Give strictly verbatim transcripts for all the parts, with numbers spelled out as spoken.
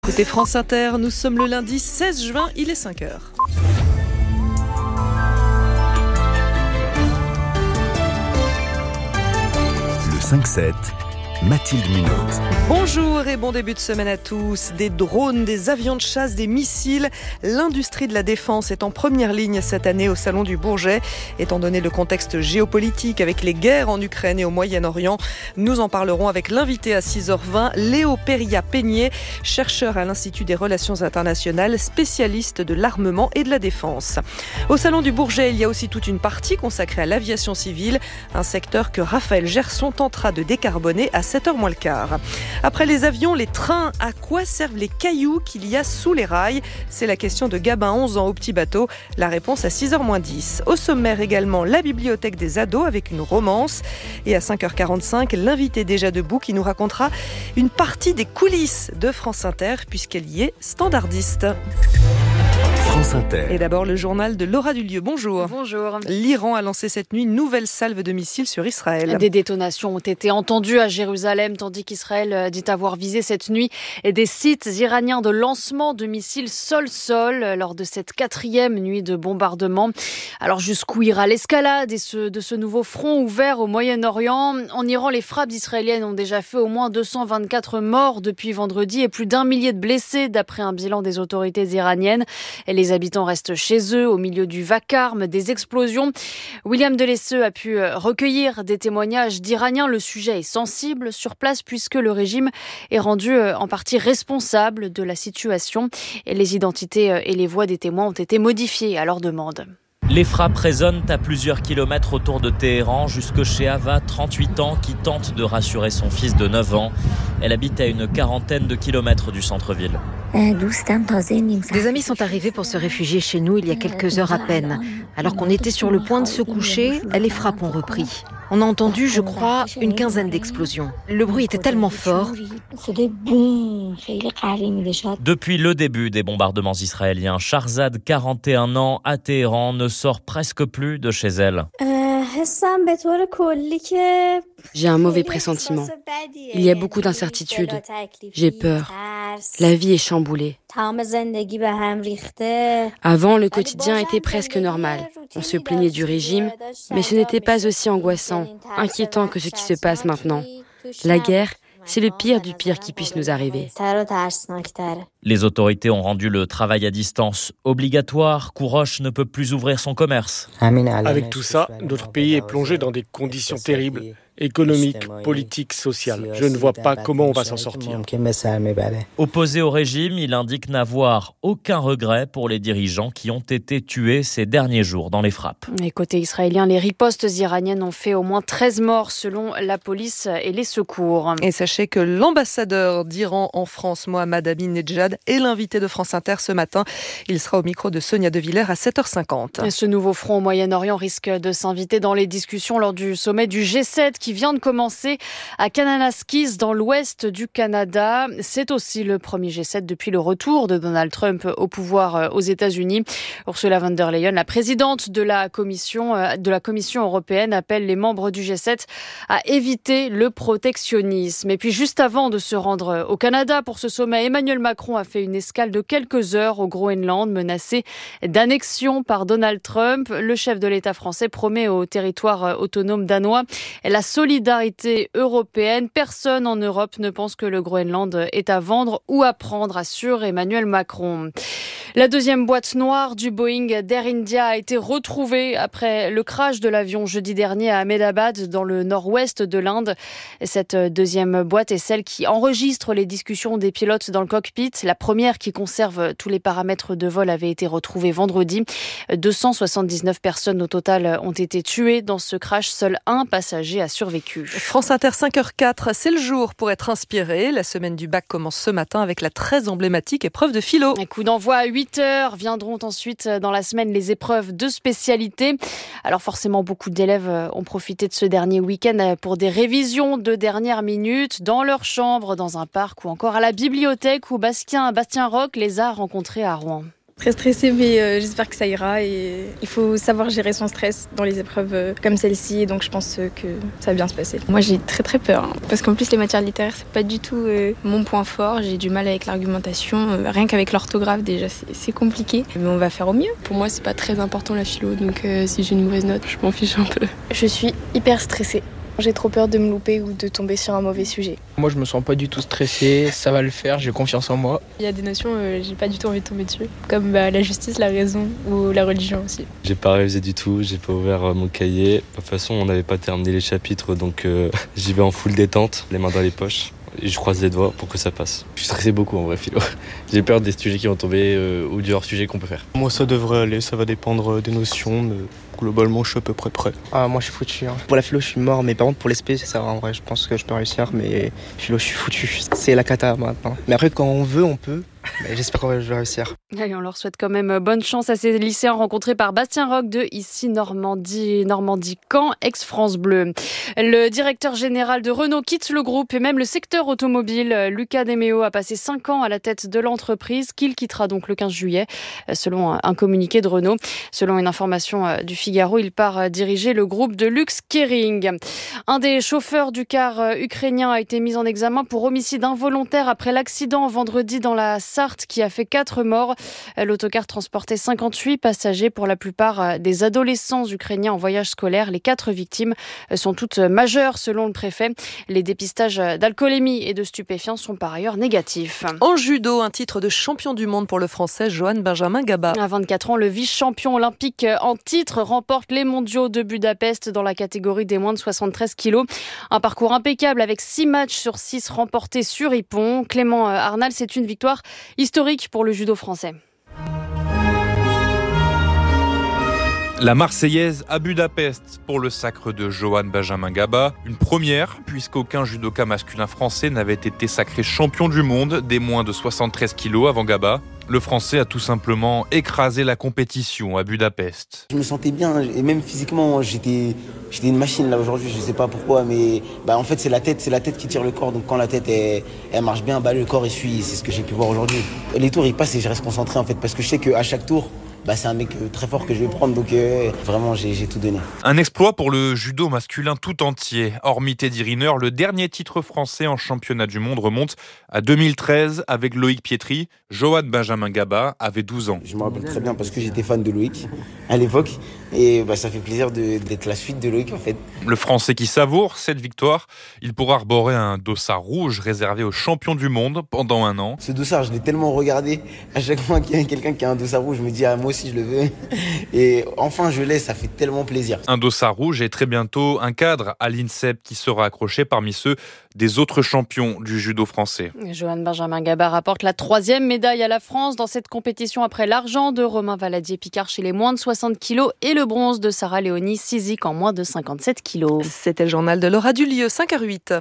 écoutez France Inter, nous sommes le lundi seize juin, il est cinq heures. Le cinq sept, Mathilde Munoz. Bonjour et bon début de semaine à tous. Des drones, des avions de chasse, des missiles. L'industrie de la défense est en première ligne cette année au Salon du Bourget. Étant donné le contexte géopolitique avec les guerres en Ukraine et au Moyen-Orient, nous en parlerons avec l'invité à six heures vingt, Léo Péria-Peigné, chercheur à l'Institut des Relations Internationales, spécialiste de l'armement et de la défense. Au Salon du Bourget, il y a aussi toute une partie consacrée à l'aviation civile, un secteur que Raphaël Gerson tentera de décarboner à sept heures moins le quart. Après les avions, les trains, à quoi servent les cailloux qu'il y a sous les rails? C'est la question de Gabin, onze ans, au petit bateau. La réponse à six heures moins dix. Au sommaire également, la bibliothèque des ados avec une romance. Et à cinq heures quarante-cinq, l'invité déjà debout qui nous racontera une partie des coulisses de France Inter puisqu'elle y est standardiste. France Inter. Et d'abord le journal de Laura Dulieu. Bonjour. Bonjour. L'Iran a lancé cette nuit une nouvelle salve de missiles sur Israël. Des détonations ont été entendues à Jérusalem, tandis qu'Israël dit avoir visé cette nuit des sites iraniens de lancement de missiles sol-sol lors de cette quatrième nuit de bombardement. Alors jusqu'où ira l'escalade de ce, de ce nouveau front ouvert au Moyen-Orient? En Iran, les frappes israéliennes ont déjà fait au moins deux cent vingt-quatre morts depuis vendredi et plus d'un millier de blessés d'après un bilan des autorités iraniennes. Et les habitants restent chez eux au milieu du vacarme des explosions. William Delesseux a pu recueillir des témoignages d'Iraniens. Le sujet est sensible sur place puisque le régime est rendu en partie responsable de la situation et les identités et les voix des témoins ont été modifiées à leur demande. Les frappes résonnent à plusieurs kilomètres autour de Téhéran, jusque chez Ava, trente-huit ans, qui tente de rassurer son fils de neuf ans. Elle habite à une quarantaine de kilomètres du centre-ville. Des amis sont arrivés pour se réfugier chez nous il y a quelques heures à peine. Alors qu'on était sur le point de se coucher, les frappes ont repris. On a entendu, je crois, une quinzaine d'explosions. Le bruit était tellement fort. Depuis le début des bombardements israéliens, Shahrzad, quarante et un ans, à Téhéran, ne sort presque plus de chez elle. J'ai un mauvais pressentiment. Il y a beaucoup d'incertitudes. J'ai peur. La vie est chamboulée. Avant, le quotidien était presque normal. On se plaignait du régime, mais ce n'était pas aussi angoissant, inquiétant que ce qui se passe maintenant. La guerre, c'est le pire du pire qui puisse nous arriver. Les autorités ont rendu le travail à distance obligatoire. Kourosh ne peut plus ouvrir son commerce. Avec tout ça, notre pays est plongé dans des conditions terribles, économiques, politiques, sociales. Je ne vois pas comment on va s'en sortir. Opposé au régime, il indique n'avoir aucun regret pour les dirigeants qui ont été tués ces derniers jours dans les frappes. Et côté israélien, les ripostes iraniennes ont fait au moins treize morts selon la police et les secours. Et sachez que l'ambassadeur d'Iran en France, Mohammad Ahmadinejad, est l'invité de France Inter ce matin. Il sera au micro de Sonia De Villers à sept heures cinquante. Et ce nouveau front au Moyen-Orient risque de s'inviter dans les discussions lors du sommet du G sept qui vient de commencer à Kananaskis dans l'ouest du Canada. C'est aussi le premier G sept depuis le retour de Donald Trump au pouvoir aux États-Unis. Ursula von der Leyen, la présidente de la commission, de la Commission européenne, appelle les membres du G sept à éviter le protectionnisme. Et puis juste avant de se rendre au Canada pour ce sommet, Emmanuel Macron a fait une escale de quelques heures au Groenland, menacé d'annexion par Donald Trump. Le chef de l'État français promet au territoire autonome danois la solidarité européenne. Personne en Europe ne pense que le Groenland est à vendre ou à prendre, assure Emmanuel Macron. La deuxième boîte noire du Boeing d'Air India a été retrouvée après le crash de l'avion jeudi dernier à Ahmedabad, dans le nord-ouest de l'Inde. Cette deuxième boîte est celle qui enregistre les discussions des pilotes dans le cockpit. La première, qui conserve tous les paramètres de vol, avait été retrouvée vendredi. deux cent soixante-dix-neuf personnes au total ont été tuées dans ce crash. Seul un passager a survécu. France Inter, cinq heures zéro, c'est le jour pour être inspiré. La semaine du bac commence ce matin avec la très emblématique épreuve de philo. Un coup d'envoi à huit heures. Viendront ensuite dans la semaine les épreuves de spécialité. Alors forcément, beaucoup d'élèves ont profité de ce dernier week-end pour des révisions de dernière minute dans leur chambre, dans un parc ou encore à la bibliothèque où Bastien, Bastien Roch les a rencontrés à Rouen. Très stressée, mais euh, j'espère que ça ira. Et il faut savoir gérer son stress dans les épreuves euh, comme celle-ci. Et donc je pense euh, que ça va bien se passer. Moi j'ai très très peur, hein, parce qu'en plus les matières littéraires c'est pas du tout euh, mon point fort. J'ai du mal avec l'argumentation. Euh, rien qu'avec l'orthographe déjà c'est, c'est compliqué. Mais on va faire au mieux. Pour moi c'est pas très important la philo, donc euh, si j'ai une mauvaise note je m'en fiche un peu. Je suis hyper stressée. J'ai trop peur de me louper ou de tomber sur un mauvais sujet. Moi je me sens pas du tout stressé, ça va le faire, j'ai confiance en moi. Il y a des notions, euh, j'ai pas du tout envie de tomber dessus, comme bah, la justice, la raison ou la religion aussi. J'ai pas révisé du tout, j'ai pas ouvert mon cahier. De toute façon on n'avait pas terminé les chapitres, donc euh, j'y vais en full détente, les mains dans les poches. Et je croise les doigts pour que ça passe. Je suis stressé beaucoup en vrai philo. J'ai peur des sujets qui vont tomber euh, ou du hors-sujet qu'on peut faire. Moi ça devrait aller, ça va dépendre des notions, mais globalement je suis à peu près prêt. Ah moi je suis foutu. Hein. Pour la philo je suis mort, mais par contre pour l'S P ça va en vrai, je pense que je peux réussir, mais philo je suis foutu. C'est la cata maintenant. Mais après quand on veut on peut. Mais j'espère que je vais réussir. Allez, on leur souhaite quand même bonne chance à ces lycéens rencontrés par Bastien Roch de ici Normandie, Normandie Caen, ex-France Bleu. Le directeur général de Renault quitte le groupe et même le secteur automobile. Luca De Meo a passé cinq ans à la tête de l'entreprise qu'il quittera donc le quinze juillet, selon un communiqué de Renault. Selon une information du Figaro, il part diriger le groupe de luxe Kering. Un des chauffeurs du car ukrainien a été mis en examen pour homicide involontaire après l'accident vendredi dans la Sarthe qui a fait quatre morts. L'autocar transportait cinquante-huit passagers, pour la plupart des adolescents ukrainiens en voyage scolaire. Les quatre victimes sont toutes majeures selon le préfet. Les dépistages d'alcoolémie et de stupéfiants sont par ailleurs négatifs. En judo, un titre de champion du monde pour le Français Johan Benjamin Gaba. À vingt-quatre ans, le vice-champion olympique en titre remporte les mondiaux de Budapest dans la catégorie des moins de soixante-treize kilos. Un parcours impeccable avec six matchs sur six remportés sur Ippon. Clément Arnal, c'est une victoire historique pour le judo français. La Marseillaise à Budapest pour le sacre de Johan Benjamin Gaba. Une première, puisqu'aucun judoka masculin français n'avait été sacré champion du monde des moins de soixante-treize kilos avant Gaba. Le Français a tout simplement écrasé la compétition à Budapest. Je me sentais bien et même physiquement, j'étais, j'étais une machine là aujourd'hui. Je sais pas pourquoi, mais bah en fait c'est la tête, c'est la tête qui tire le corps. Donc quand la tête elle, elle marche bien, bah le corps il suit. C'est ce que j'ai pu voir aujourd'hui. Les tours ils passent et je reste concentré en fait parce que je sais qu'à chaque tour, bah c'est un mec très fort que je vais prendre. Donc euh, vraiment j'ai, j'ai tout donné. Un exploit pour le judo masculin tout entier. Hormis Teddy Riner, le dernier titre français en championnat du monde remonte à deux mille treize avec Loïc Pietri. Johan Benjamin Gaba avait douze ans. Je me rappelle très bien parce que j'étais fan de Loïc à l'époque et bah, ça fait plaisir de, d'être la suite de Loïc en fait. Le Français qui savoure cette victoire, il pourra arborer un dossard rouge réservé aux champions du monde pendant un an. Ce dossard, je l'ai tellement regardé. À chaque fois qu'il y a quelqu'un qui a un dossard rouge, je me dis ah moi aussi je le veux. Et enfin je l'ai, ça fait tellement plaisir. Un dossard rouge et très bientôt un cadre à l'INSEP qui sera accroché parmi ceux des autres champions du judo français. Johan Benjamin Gaba rapporte la troisième médaille à la France dans cette compétition après l'argent de Romain Valadier-Picard chez les moins de soixante kilos et le bronze de Sarah Léonie Sizik en moins de cinquante-sept kilos. C'était le journal de Laura Dulieu, cinq heures huit.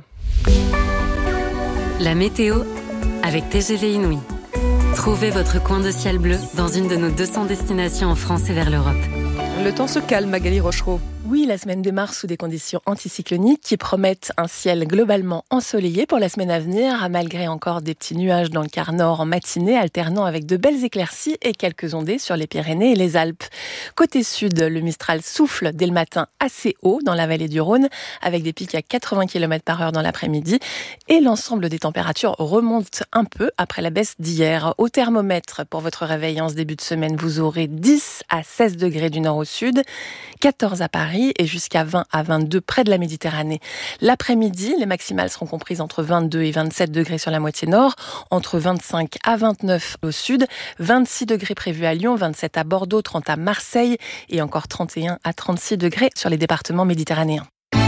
La météo avec T G V Inouï. Trouvez votre coin de ciel bleu dans une de nos deux cents destinations en France et vers l'Europe. Le temps se calme, Magali Rochereau. Oui, la semaine démarre sous des conditions anticycloniques qui promettent un ciel globalement ensoleillé pour la semaine à venir, malgré encore des petits nuages dans le quart nord en matinée, alternant avec de belles éclaircies et quelques ondées sur les Pyrénées et les Alpes. Côté sud, le Mistral souffle dès le matin assez haut dans la vallée du Rhône, avec des pics à quatre-vingts kilomètres par heure dans l'après-midi, et l'ensemble des températures remonte un peu après la baisse d'hier. Au thermomètre, pour votre réveil en ce début de semaine, vous aurez dix à seize degrés du nord au sud, quatorze à Paris, et jusqu'à vingt à vingt-deux près de la Méditerranée. L'après-midi, les maximales seront comprises entre vingt-deux et vingt-sept degrés sur la moitié nord, entre vingt-cinq à vingt-neuf au sud, vingt-six degrés prévus à Lyon, vingt-sept à Bordeaux, trente à Marseille et encore trente et un à trente-six degrés sur les départements méditerranéens.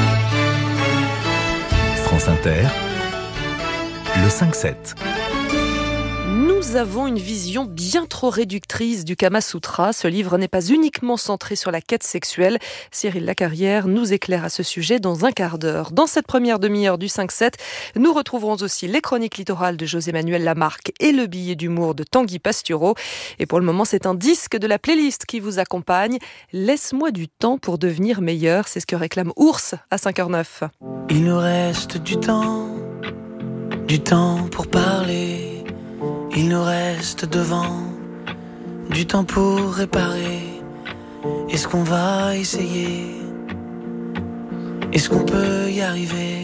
France Inter, le cinq sept. Nous avons une vision bien trop réductrice du Kama Sutra. Ce livre n'est pas uniquement centré sur la quête sexuelle. Cyril Lacarrière nous éclaire à ce sujet dans un quart d'heure. Dans cette première demi-heure du cinq sept, nous retrouverons aussi les chroniques littorales de José-Manuel Lamarque et le billet d'humour de Tanguy Pastureau. Et pour le moment, c'est un disque de la playlist qui vous accompagne. Laisse-moi du temps pour devenir meilleur. C'est ce que réclame Ours à cinq heures neuf. Il nous reste du temps, du temps pour parler. Il nous reste devant du temps pour réparer. Est-ce qu'on va essayer? Est-ce qu'on peut y arriver?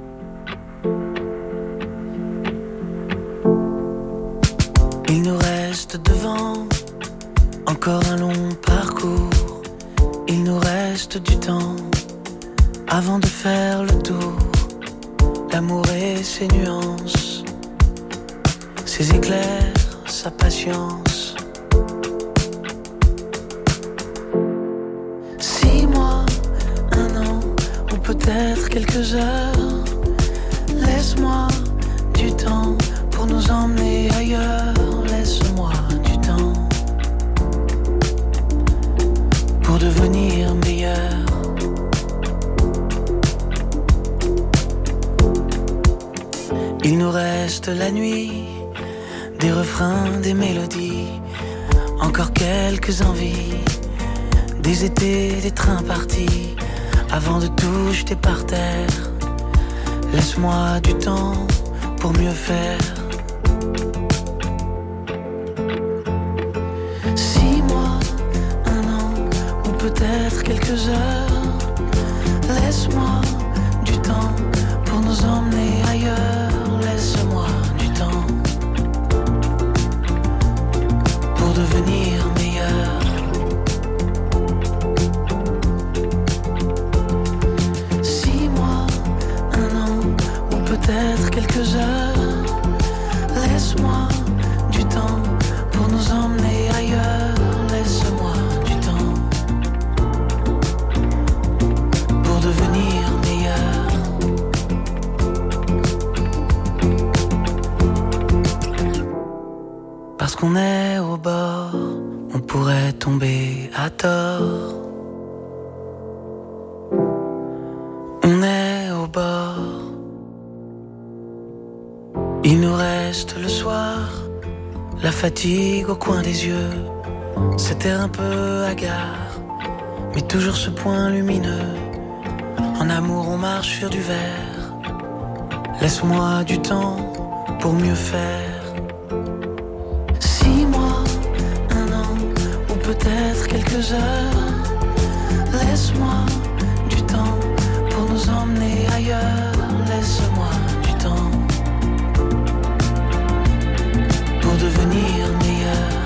Il nous reste devant encore un long parcours. Il nous reste du temps avant de faire le tour. L'amour et ses nuances, ses éclairs, sa patience. Six mois, un an, ou peut-être quelques heures. Laisse-moi du temps pour nous emmener ailleurs. Laisse-moi du temps pour devenir meilleur. Il nous reste la nuit, des refrains, des mélodies, encore quelques envies, des étés, des trains partis, avant de tout jeter par terre. Laisse-moi du temps pour mieux faire. Six mois, un an, ou peut-être quelques heures. Laisse-moi du temps pour nous emmener ailleurs. Laisse-moi du temps pour devenir meilleur. Six mois, un an, ou peut-être quelques heures. Laisse-moi du temps pour nous emmener ailleurs. Laisse-moi du temps pour devenir meilleur. Parce qu'on est au bord, on pourrait tomber à tort. On est au bord. Il nous reste le soir, la fatigue au coin des yeux, cet air un peu hagard, mais toujours ce point lumineux. En amour on marche sur du verre. Laisse-moi du temps pour mieux faire. Six mois, un an, ou peut-être quelques heures. Laisse-moi du temps pour nous emmener ailleurs. Laisse-moi du temps pour devenir meilleur.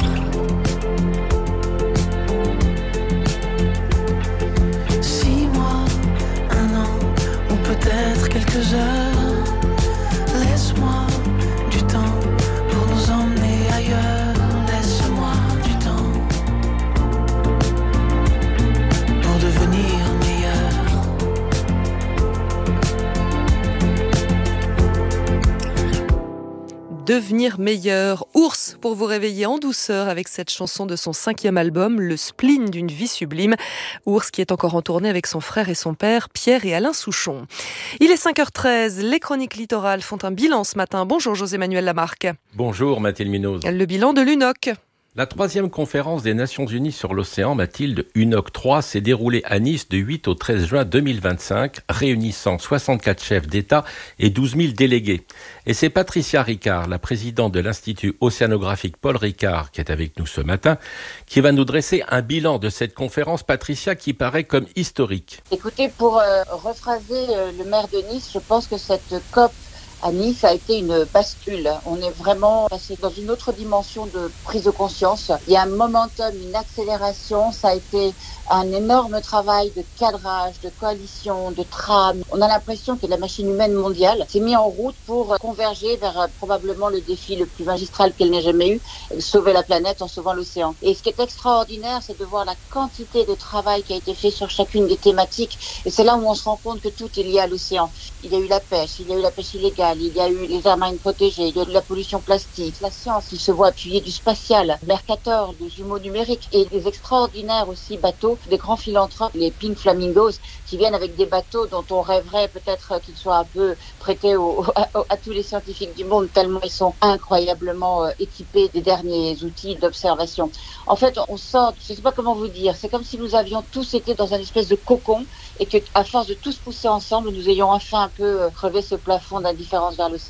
Six mois, un an, ou peut-être quelques heures. Laisse-moi du temps pour nous emmener ailleurs. Laisse-moi du temps pour devenir meilleur. Devenir meilleur. Ours pour vous réveiller en douceur avec cette chanson de son cinquième album, Le spleen d'une vie sublime. Ours qui est encore en tournée avec son frère et son père, Pierre et Alain Souchon. Il est cinq heures treize, les chroniques littorales font un bilan ce matin. Bonjour José-Manuel Lamarque. Bonjour Mathilde Munoz. Le bilan de l'U N O C. La troisième conférence des Nations Unies sur l'océan, Mathilde, U N O C trois, s'est déroulée à Nice du huit au treize juin deux mille vingt-cinq, réunissant soixante-quatre chefs d'État et douze mille délégués. Et c'est Patricia Ricard, la présidente de l'Institut océanographique Paul Ricard, qui est avec nous ce matin, qui va nous dresser un bilan de cette conférence, Patricia, qui paraît comme historique. Écoutez, pour euh, rephraser euh, le maire de Nice, je pense que cette COP à Nice a été une bascule. On est vraiment passé dans une autre dimension de prise de conscience. Il y a un momentum, une accélération. Ça a été un énorme travail de cadrage, de coalition, de trame. On a l'impression que la machine humaine mondiale s'est mise en route pour converger vers probablement le défi le plus magistral qu'elle n'ait jamais eu, sauver la planète en sauvant l'océan. Et ce qui est extraordinaire, c'est de voir la quantité de travail qui a été fait sur chacune des thématiques. Et c'est là où on se rend compte que tout est lié à l'océan. Il y a eu la pêche, il y a eu la pêche illégale, il y a eu les aires marines protégées, il y a eu de la pollution plastique. La science, il se voit appuyer du spatial, Mercator, des jumeaux numériques et des extraordinaires aussi bateaux, des grands philanthropes, les Pink Flamingos, qui viennent avec des bateaux dont on rêverait peut-être qu'ils soient un peu prêtés au, à, à tous les scientifiques du monde, tellement ils sont incroyablement équipés des derniers outils d'observation. En fait, on sort, je ne sais pas comment vous dire, c'est comme si nous avions tous été dans un espèce de cocon et que, à force de tous pousser ensemble, nous ayons enfin un peu crevé ce plafond d'indifférence vers l'océan.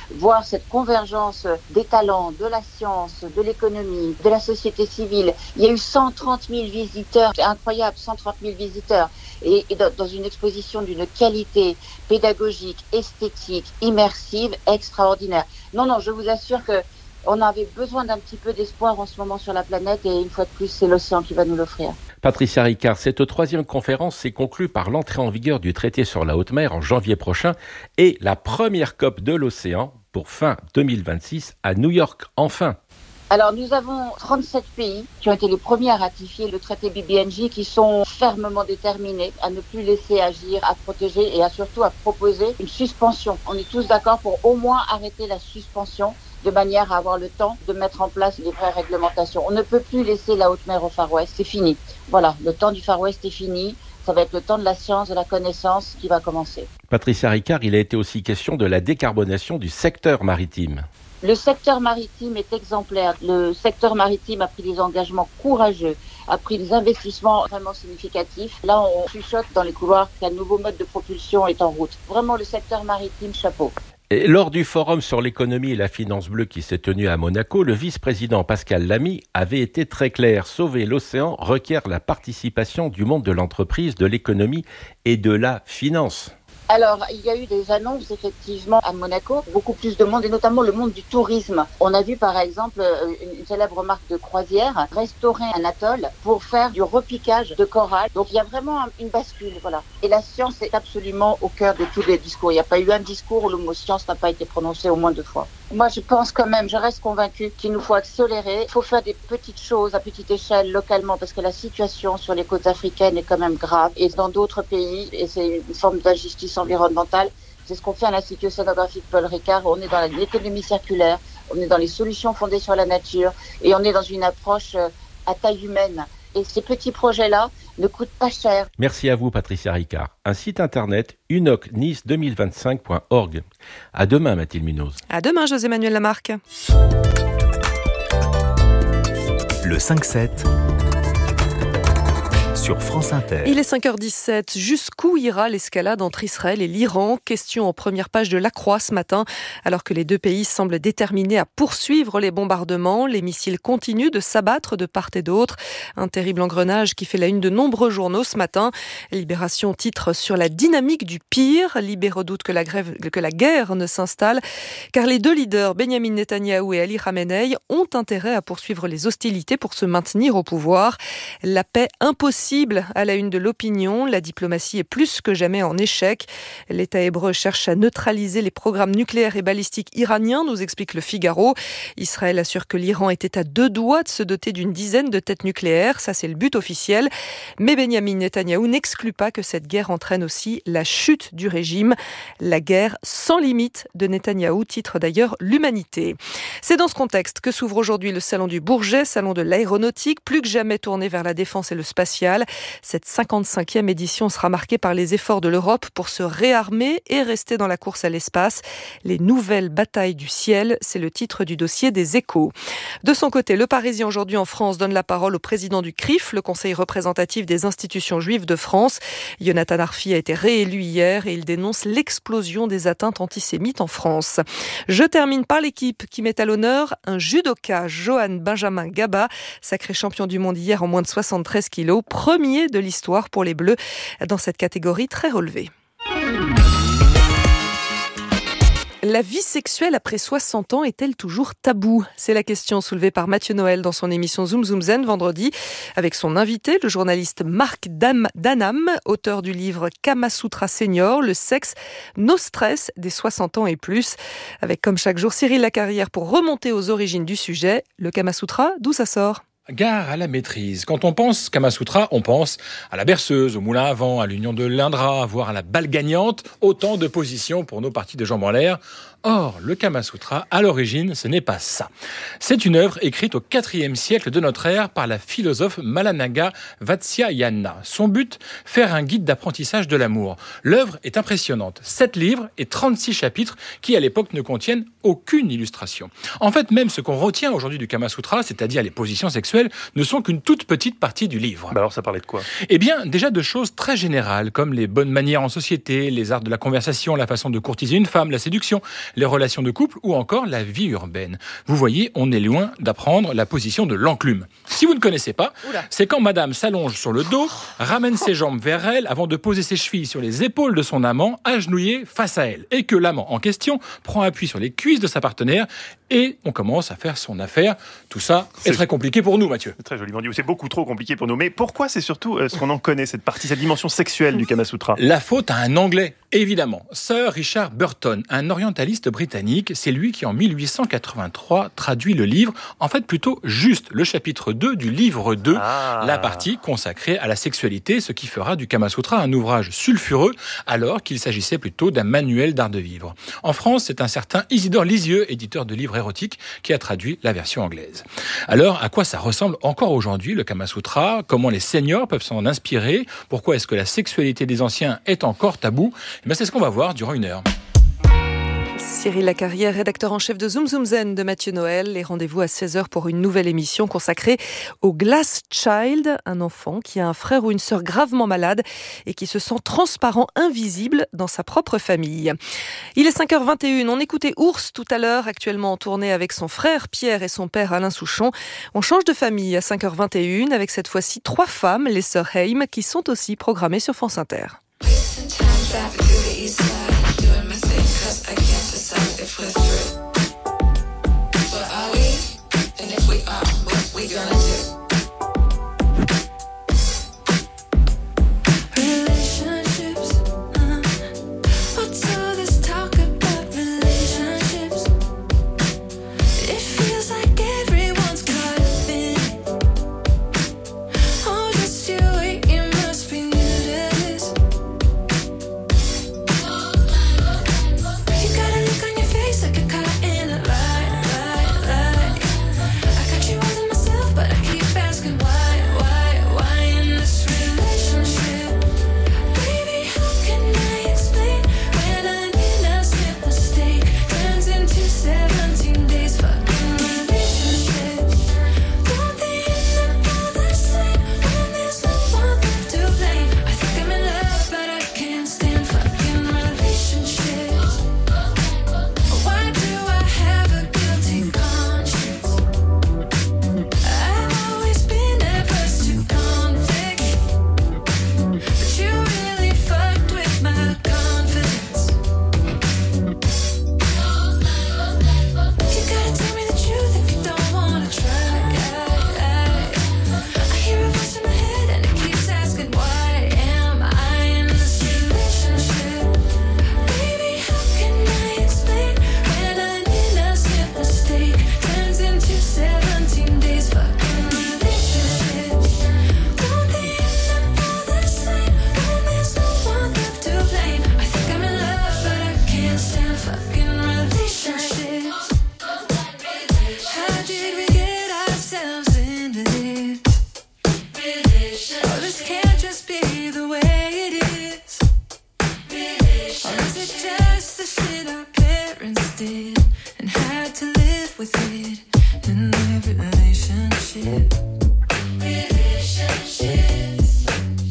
voir cette convergence des talents, de la science, de l'économie, de la société civile. Il y a eu cent trente mille visiteurs, c'est incroyable, cent trente mille visiteurs. Et, et dans, dans une exposition d'une qualité pédagogique, esthétique, immersive, extraordinaire. Non, non, je vous assure que on avait besoin d'un petit peu d'espoir en ce moment sur la planète et une fois de plus, c'est l'océan qui va nous l'offrir. Patricia Ricard, cette troisième conférence s'est conclue par l'entrée en vigueur du traité sur la haute mer en janvier prochain et la première COP de l'océan pour fin deux mille vingt-six à New York, enfin. Alors, nous avons trente-sept pays qui ont été les premiers à ratifier le traité B B N J, qui sont fermement déterminés à ne plus laisser agir, à protéger et à surtout à proposer une suspension. On est tous d'accord pour au moins arrêter la suspension de manière à avoir le temps de mettre en place les vraies réglementations. On ne peut plus laisser la haute mer au Far West, c'est fini. Voilà, le temps du Far West est fini. Ça va être le temps de la science, de la connaissance qui va commencer. Patricia Ricard, il a été aussi question de la décarbonation du secteur maritime. Le secteur maritime est exemplaire. Le secteur maritime a pris des engagements courageux, a pris des investissements vraiment significatifs. Là, on chuchote dans les couloirs qu'un nouveau mode de propulsion est en route. Vraiment, le secteur maritime, chapeau. Et lors du forum sur l'économie et la finance bleue qui s'est tenu à Monaco, le vice-président Pascal Lamy avait été très clair. Sauver l'océan requiert la participation du monde de l'entreprise, de l'économie et de la finance. Alors, il y a eu des annonces, effectivement, à Monaco, beaucoup plus de monde, et notamment le monde du tourisme. On a vu, par exemple, une célèbre marque de croisière restaurer un atoll pour faire du repiquage de corail. Donc, il y a vraiment une bascule, voilà. Et la science est absolument au cœur de tous les discours. Il n'y a pas eu un discours où le mot science n'a pas été prononcé au moins deux fois. Moi, je pense quand même, je reste convaincue qu'il nous faut accélérer. Il faut faire des petites choses à petite échelle, localement, parce que la situation sur les côtes africaines est quand même grave. Et dans d'autres pays, et c'est une forme d'injustice environnementale, c'est ce qu'on fait à l'Institut océanographique Paul Ricard. On est dans l'économie circulaire, on est dans les solutions fondées sur la nature, et on est dans une approche à taille humaine. Et ces petits projets-là ne coûtent pas cher. Merci à vous, Patricia Ricard. Un site internet, u n o c nice deux mille vingt-cinq point org. À demain, Mathilde Munoz. À demain, José-Manuel Lamarque. Le cinq sept sur France Inter. Il est cinq heures dix-sept. Jusqu'où ira l'escalade entre Israël et l'Iran? Question en première page de La Croix ce matin. Alors que les deux pays semblent déterminés à poursuivre les bombardements, les missiles continuent de s'abattre de part et d'autre. Un terrible engrenage qui fait la une de nombreux journaux ce matin. Libération titre sur la dynamique du pire. Libé redoute que la, grève, que la guerre ne s'installe, car les deux leaders, Benyamin Netanyahou et Ali Khamenei, ont intérêt à poursuivre les hostilités pour se maintenir au pouvoir. La paix impossible à la une de l'opinion, la diplomatie est plus que jamais en échec. L'État hébreu cherche à neutraliser les programmes nucléaires et balistiques iraniens, nous explique le Figaro. Israël assure que l'Iran était à deux doigts de se doter d'une dizaine de têtes nucléaires, ça c'est le but officiel. Mais Benyamin Netanyahou n'exclut pas que cette guerre entraîne aussi la chute du régime. La guerre sans limite de Netanyahou, titre d'ailleurs l'Humanité. C'est dans ce contexte que s'ouvre aujourd'hui le salon du Bourget, salon de l'aéronautique, plus que jamais tourné vers la défense et le spatial. Cette cinquante-cinquième édition sera marquée par les efforts de l'Europe pour se réarmer et rester dans la course à l'espace. Les nouvelles batailles du ciel, c'est le titre du dossier des Échos. De son côté, le Parisien aujourd'hui en France donne la parole au président du C R I F, le Conseil représentatif des institutions juives de France. Jonathan Arfi a été réélu hier et il dénonce l'explosion des atteintes antisémites en France. Je termine par l'équipe qui met à l'honneur un judoka, Johan Benjamin Gaba, sacré champion du monde hier en moins de soixante-treize kilos, premier de l'histoire pour les Bleus dans cette catégorie très relevée. La vie sexuelle après soixante ans est-elle toujours taboue? C'est la question soulevée par Mathieu Noël dans son émission Zoom Zoom Zen vendredi avec son invité, le journaliste Marc Danam, auteur du livre Kama Sutra Senior, le sexe, nos stress des soixante ans et plus. Avec comme chaque jour Cyril Lacarrière pour remonter aux origines du sujet. Le Kama Sutra, d'où ça sort? Gare à la maîtrise. Quand on pense Kama Sutra, on pense à la berceuse, au moulin à vent, à l'union de l'Indra, voire à la balle gagnante. Autant de positions pour nos parties de jambes en l'air. Or, le Kama Sutra, à l'origine, ce n'est pas ça. C'est une œuvre écrite au quatrième siècle de notre ère par la philosophe Malanaga Vatsyayana. Son but, faire un guide d'apprentissage de l'amour. L'œuvre est impressionnante. Sept livres et trente-six chapitres qui, à l'époque, ne contiennent aucune illustration. En fait, même ce qu'on retient aujourd'hui du Kama Sutra, c'est-à-dire les positions sexuelles, ne sont qu'une toute petite partie du livre. Bah alors, ça parlait de quoi? Eh bien, déjà de choses très générales, comme les bonnes manières en société, les arts de la conversation, la façon de courtiser une femme, la séduction. les relations de couple ou encore la vie urbaine. Vous voyez, on est loin d'apprendre la position de l'enclume. Si vous ne connaissez pas, Oula. c'est quand madame s'allonge sur le dos, ramène ses jambes vers elle avant de poser ses chevilles sur les épaules de son amant, agenouillé face à elle, et que l'amant en question prend appui sur les cuisses de sa partenaire et on commence à faire son affaire. Tout ça est, est très compliqué pour nous, Mathieu. Très joliment dit, c'est beaucoup trop compliqué pour nous. Mais pourquoi c'est surtout euh, ce qu'on en connaît, cette partie, cette dimension sexuelle du Kama Sutra ? La faute à un Anglais, évidemment. Sir Richard Burton, un orientaliste britannique, c'est lui qui en mille huit cent quatre-vingt-trois traduit le livre, en fait plutôt juste le chapitre deux du livre deux, ah. la partie consacrée à la sexualité, ce qui fera du Kama Sutra un ouvrage sulfureux, alors qu'il s'agissait plutôt d'un manuel d'art de vivre. En France, c'est un certain Isidore Lisieux, éditeur de livres érotiques, qui a traduit la version anglaise. Alors, à quoi ça ressemble encore aujourd'hui, le Kama Sutra ? Comment les seniors peuvent s'en inspirer ? Pourquoi est-ce que la sexualité des anciens est encore tabou ? Eh bien, c'est ce qu'on va voir durant une heure. Cyril Lacarrière, rédacteur en chef de Zoom Zoom Zen de Mathieu Noël. Et rendez-vous à seize heures pour une nouvelle émission consacrée au Glass Child, un enfant qui a un frère ou une sœur gravement malade et qui se sent transparent, invisible dans sa propre famille. Il est cinq heures vingt et une. On écoutait Ours tout à l'heure, actuellement en tournée avec son frère Pierre et son père Alain Souchon. On change de famille à cinq heures vingt et une avec cette fois-ci trois femmes, les sœurs Haim, qui sont aussi programmées sur France Inter. If we're through, but are we? And if we are, what we gonna do? Relationships, uh, what's all this talk about relationships? It feels like everyone's caught up in it. Oh, just you wait, you must be new to this. You gotta look on your face like a caught in a lie, lie, lie. I got you all to myself, but I keep asking why, why, why in this relationship? Baby, how can I explain when an innocent mistake turns into seventeen days fucking relationships? Don't they end up all the same when there's no one left to blame? I think I'm in love, but I can't stand fucking relationships. Why do I have a guilty conscience? I've always been averse to conflict, but you really fucked with my confidence. You gotta tell me the truth if you don't wanna try. I hear a voice in my head and it keeps asking, why am I in this relationship? Baby, how can I explain when an innocent mistake turns into seventeen days fucking relationships? Don't they end up all the same when there's no one left to blame? I think I'm in love, but I can't stand fucking relationships. How did we get ourselves into this? Oh, this can't just be the way it is. Or is it just the shit our parents did and had to live with it in every relationship? Relationships.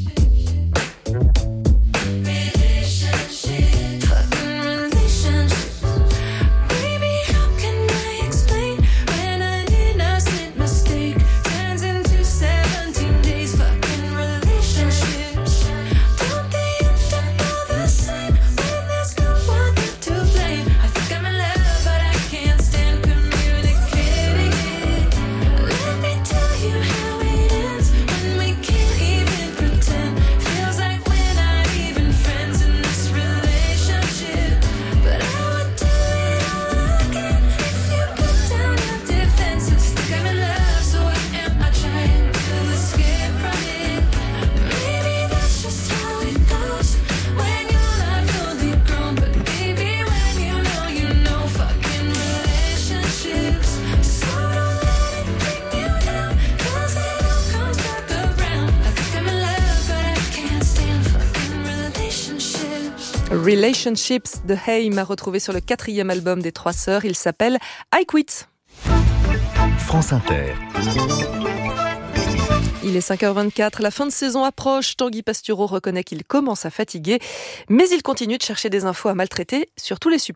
Relationships. Fucking relationships. Baby, how can I explain when an innocent mistake turns into seventeen days fucking relationships? Don't they end up all the same when there's no one left to blame? I think I'm in love, but I can't stand communicating it. Let me tell you how it ends when we can't even pretend. Feels like we're not even friends in this relationship. But I would do it all again if you put down your defenses. Think I'm in love, so what am I trying to escape from it? Maybe that's just how it goes when you're not fully grown. But baby, when you know, you know, fucking relationships. So don't let it bring you down, 'cause it all comes back around. I think I'm in love, but I can't stand fucking relationships. Relationships de Haim, à retrouver sur le quatrième album des trois sœurs. Il s'appelle I Quit. France Inter. Il est cinq heures vingt-quatre, la fin de saison approche. Tanguy Pastureau reconnaît qu'il commence à fatiguer, mais il continue de chercher des infos à maltraiter sur tous les supports.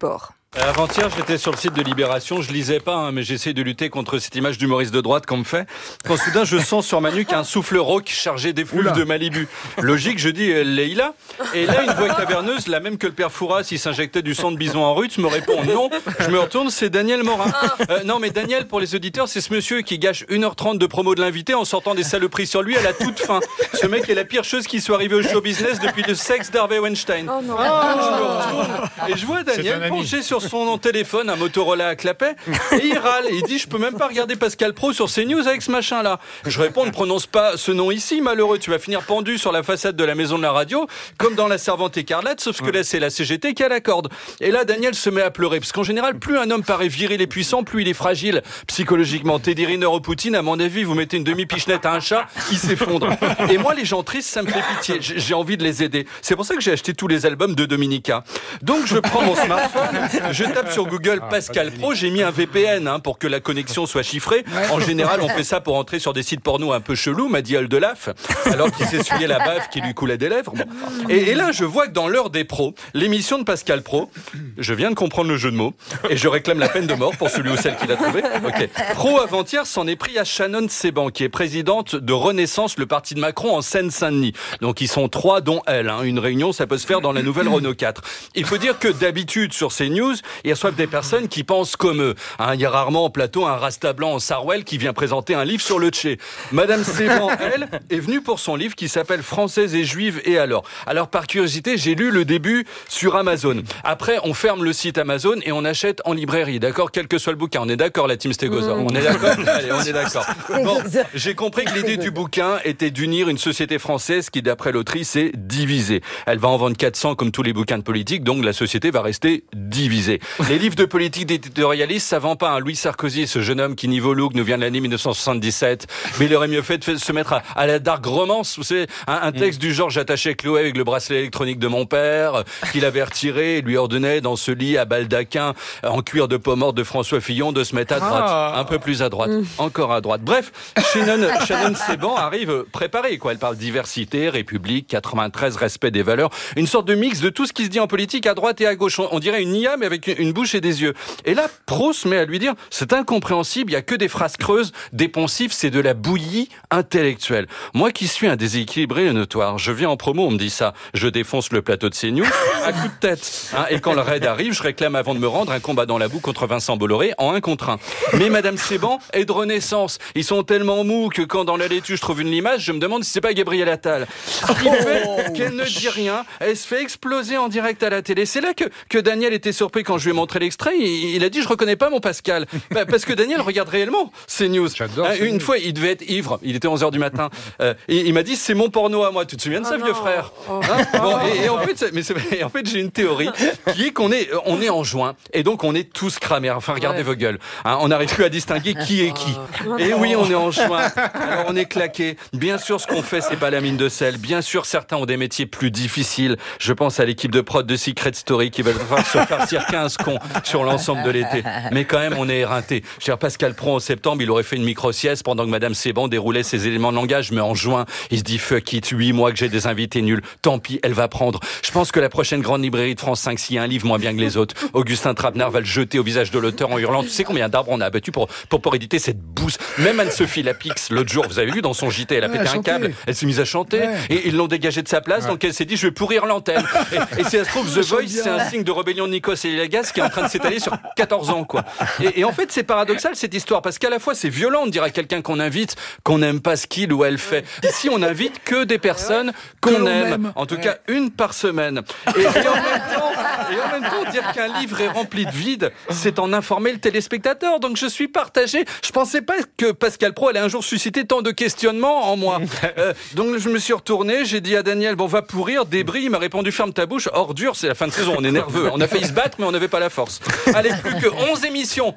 Avant-hier, j'étais sur le site de Libération, je lisais pas, hein, mais j'essaie de lutter contre cette image d'humoriste de droite qu'on me fait. Quand soudain, je sens sur ma nuque un souffle rauque chargé d'effluves de Malibu. Logique, je dis euh, Leïla. Et là, une voix caverneuse, la même que le père Fouras, s'il s'injectait du sang de bison en russe, me répond non. Je me retourne, c'est Daniel Morin. Euh, non, mais Daniel, pour les auditeurs, c'est ce monsieur qui gâche une heure trente de promo de l'invité en sortant des saloperies sur lui à la toute fin. Ce mec est la pire chose qui soit arrivée au show business depuis le sexe d'Harvey Weinstein. Oh non. Donc, je me retourne et je vois Daniel penché sur son téléphone, un Motorola à clapet, et il râle. Et il dit, je peux même pas regarder Pascal Praud sur CNews avec ce machin-là. Je réponds, ne prononce pas ce nom ici, malheureux. Tu vas finir pendu sur la façade de la maison de la radio, comme dans La Servante écarlate, sauf que là, c'est la C G T qui a la corde. Et là, Daniel se met à pleurer, parce qu'en général, plus un homme paraît viril et puissant, plus il est fragile psychologiquement. Teddy Riner ou Poutine, à mon avis, vous mettez une demi-pichenette à un chat, il s'effondre. Et moi, les gens tristes, ça me fait pitié. J'ai envie de les aider. C'est pour ça que j'ai acheté tous les albums de Dominica. Donc, je prends mon smartphone, je tape sur Google Pascal Praud, j'ai mis un V P N hein, pour que la connexion soit chiffrée. En général, on fait ça pour entrer sur des sites porno un peu chelous, m'a dit Aldelaf, alors qu'il s'essuyait la bave qui lui coulait des lèvres. Bon. Et, et là, je vois que dans l'heure des pros, l'émission de Pascal Praud, je viens de comprendre le jeu de mots, et je réclame la peine de mort pour celui ou celle qui l'a trouvé. Okay. Praud, avant-hier, s'en est pris à Shannon Seban, qui est présidente de Renaissance, le parti de Macron en Seine-Saint-Denis. Donc ils sont trois, dont elle. Hein. Une réunion, ça peut se faire dans la nouvelle Renault quatre. Il faut dire que d'habitude, sur CNews, ils reçoivent des personnes qui pensent comme eux. Hein, il y a rarement en plateau un rasta blanc en Sarwell qui vient présenter un livre sur le Tché. Madame Seban, elle, est venue pour son livre qui s'appelle Française et Juive et alors. Alors par curiosité, j'ai lu le début sur Amazon. Après, on ferme le site Amazon et on achète en librairie, d'accord, quel que soit le bouquin. On est d'accord, la team Stégosaure. Mmh. On est d'accord. Allez, on est d'accord. Bon, j'ai compris que l'idée du bouquin était d'unir une société française qui, d'après l'autrice, est divisée. Elle va en vendre quatre cents comme tous les bouquins de politique, donc la société va rester divisée. Les livres de politique d'éditorialistes, ça vend pas. Hein. Louis Sarkozy, ce jeune homme qui, niveau look, nous vient de l'année mille neuf cent soixante-dix-sept. Mais il aurait mieux fait de se mettre à, à la dark romance. Vous savez, un, un texte mmh. du genre, j'attachais Chloé avec le bracelet électronique de mon père, qu'il avait retiré et lui ordonnait dans ce lit à baldaquin, en cuir de peau morte de François Fillon, de se mettre à droite. Ah. Un peu plus à droite. Mmh. Encore à droite. Bref, Shannon, Shannon Seban arrive préparée, quoi. Elle parle diversité, République, quatre-vingt-treize, respect des valeurs. Une sorte de mix de tout ce qui se dit en politique à droite et à gauche. On, on dirait une I A, mais avec une, une bouche et des yeux. Et là, Praud se met à lui dire, c'est incompréhensible, il y a que des phrases creuses, des poncifs, c'est de la bouillie intellectuelle. Moi qui suis un déséquilibré notoire, je viens en promo, on me dit ça, je défonce le plateau de CNews à coup de tête. Hein, et quand le raid arrive, je réclame avant de me rendre un combat dans la boue contre Vincent Bolloré en un contre un. Mais Madame Seban est de Renaissance. Ils sont tellement mous que quand dans la laitue je trouve une limace, je me demande si c'est pas Gabriel Attal. Ce qui fait qu'elle ne dit rien, elle se fait exploser en direct à la télé. C'est là que, que Daniel était surpris quand je lui ai montré l'extrait. Il, il a dit, je reconnais pas mon Pascal. Bah, parce que Daniel regarde réellement CNews. J'adore. Hein, une fois, il devait être ivre. Il était onze heures du matin. Euh, et il m'a dit, c'est mon porno à moi. Tu te souviens de ça, oh vieux frère? Hein bon, et, et en fait, mais et en fait, j'ai une théorie qui est qu'on est, on est en juin. Et donc, on est tous cramés. Enfin, regardez ouais. vos gueules. Hein, on n'arrive plus à distinguer qui est qui. Et oui, on est en juin. Alors, on est claqué. Bien sûr, ce qu'on fait, c'est pas la mine de sel. Bien sûr, certains ont des métiers plus difficiles. Je pense à l'équipe de prod de Secret Story qui va devoir se farcir quinze cons sur l'ensemble de l'été. Mais quand même, on est éreinté. Je veux dire, Pascal Praud, en septembre, il aurait fait une micro-sieste pendant que Madame Seban déroulait ses éléments de langage. Mais en juin, il se dit, fuck it, huit mois que j'ai des invités nuls. Tant pis, elle va prendre. Je pense que la prochaine grande librairie de France cinq, s'il y a un livre moins bien que les autres, Augustin Trapenard va le jeter au visage de l'auteur en hurlant, tu sais combien d'arbres on a abattu pour, pour, pour éditer cette bouse. Même Anne-Sophie Lapix, l'autre jour, vous avez vu dans son J T, elle a ouais, pété un câble, elle s'est mise à chanter, ouais. et ils l'ont dégagée de sa place, ouais. donc elle s'est dit, je vais pourrir l'antenne. Et, et si ça se trouve, The Voice, c'est un signe de rébellion de Nikos Eliagas qui est en train de s'étaler sur quatorze ans, quoi. Et, et en fait, c'est paradoxal, cette histoire, parce qu'à la fois, c'est violent de dire à quelqu'un qu'on invite, qu'on n'aime pas ce qu'il ou elle fait. Ici, on n'invite que des personnes qu'on aime. aime. En tout ouais. cas, une par semaine. Et, et, en même temps, et en même temps, dire qu'un livre est rempli de vide, c'est en informer le téléspectateur. Donc, je suis partagé. Je pensais pas que Pascal Praud allait un jour susciter tant de questionnements en moi. Euh, donc, je me suis retourné, j'ai dit à Daniel, bon, va pourrir, débris. Il m'a répondu, ferme ta bouche. Ordure, c'est la fin de saison, on est nerveux. On a failli se battre, mais on n'avait pas la force. Allez, plus que onze émissions.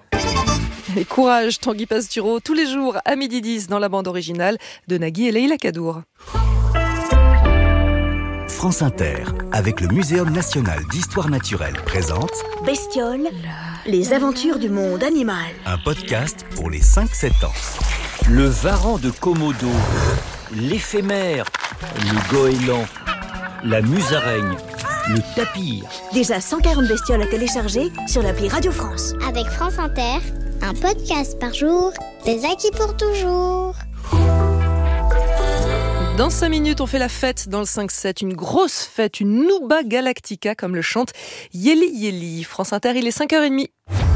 Et courage, Tanguy Pastureau, tous les jours à midi dix dans la bande originale de Nagui et Leïla Kadour. France Inter, avec le Muséum national d'histoire naturelle, présente Bestioles, les aventures du monde animal. Un podcast pour les cinq sept ans. Le varan de Komodo, l'éphémère, le goéland, la musaraigne, le tapir. Déjà cent quarante bestioles à télécharger sur l'appli Radio France. Avec France Inter, un podcast par jour, des acquis pour toujours. Dans cinq minutes, on fait la fête dans le cinq sept, une grosse fête, une Nouba Galactica comme le chante Yeli Yeli. France Inter, il est cinq heures trente.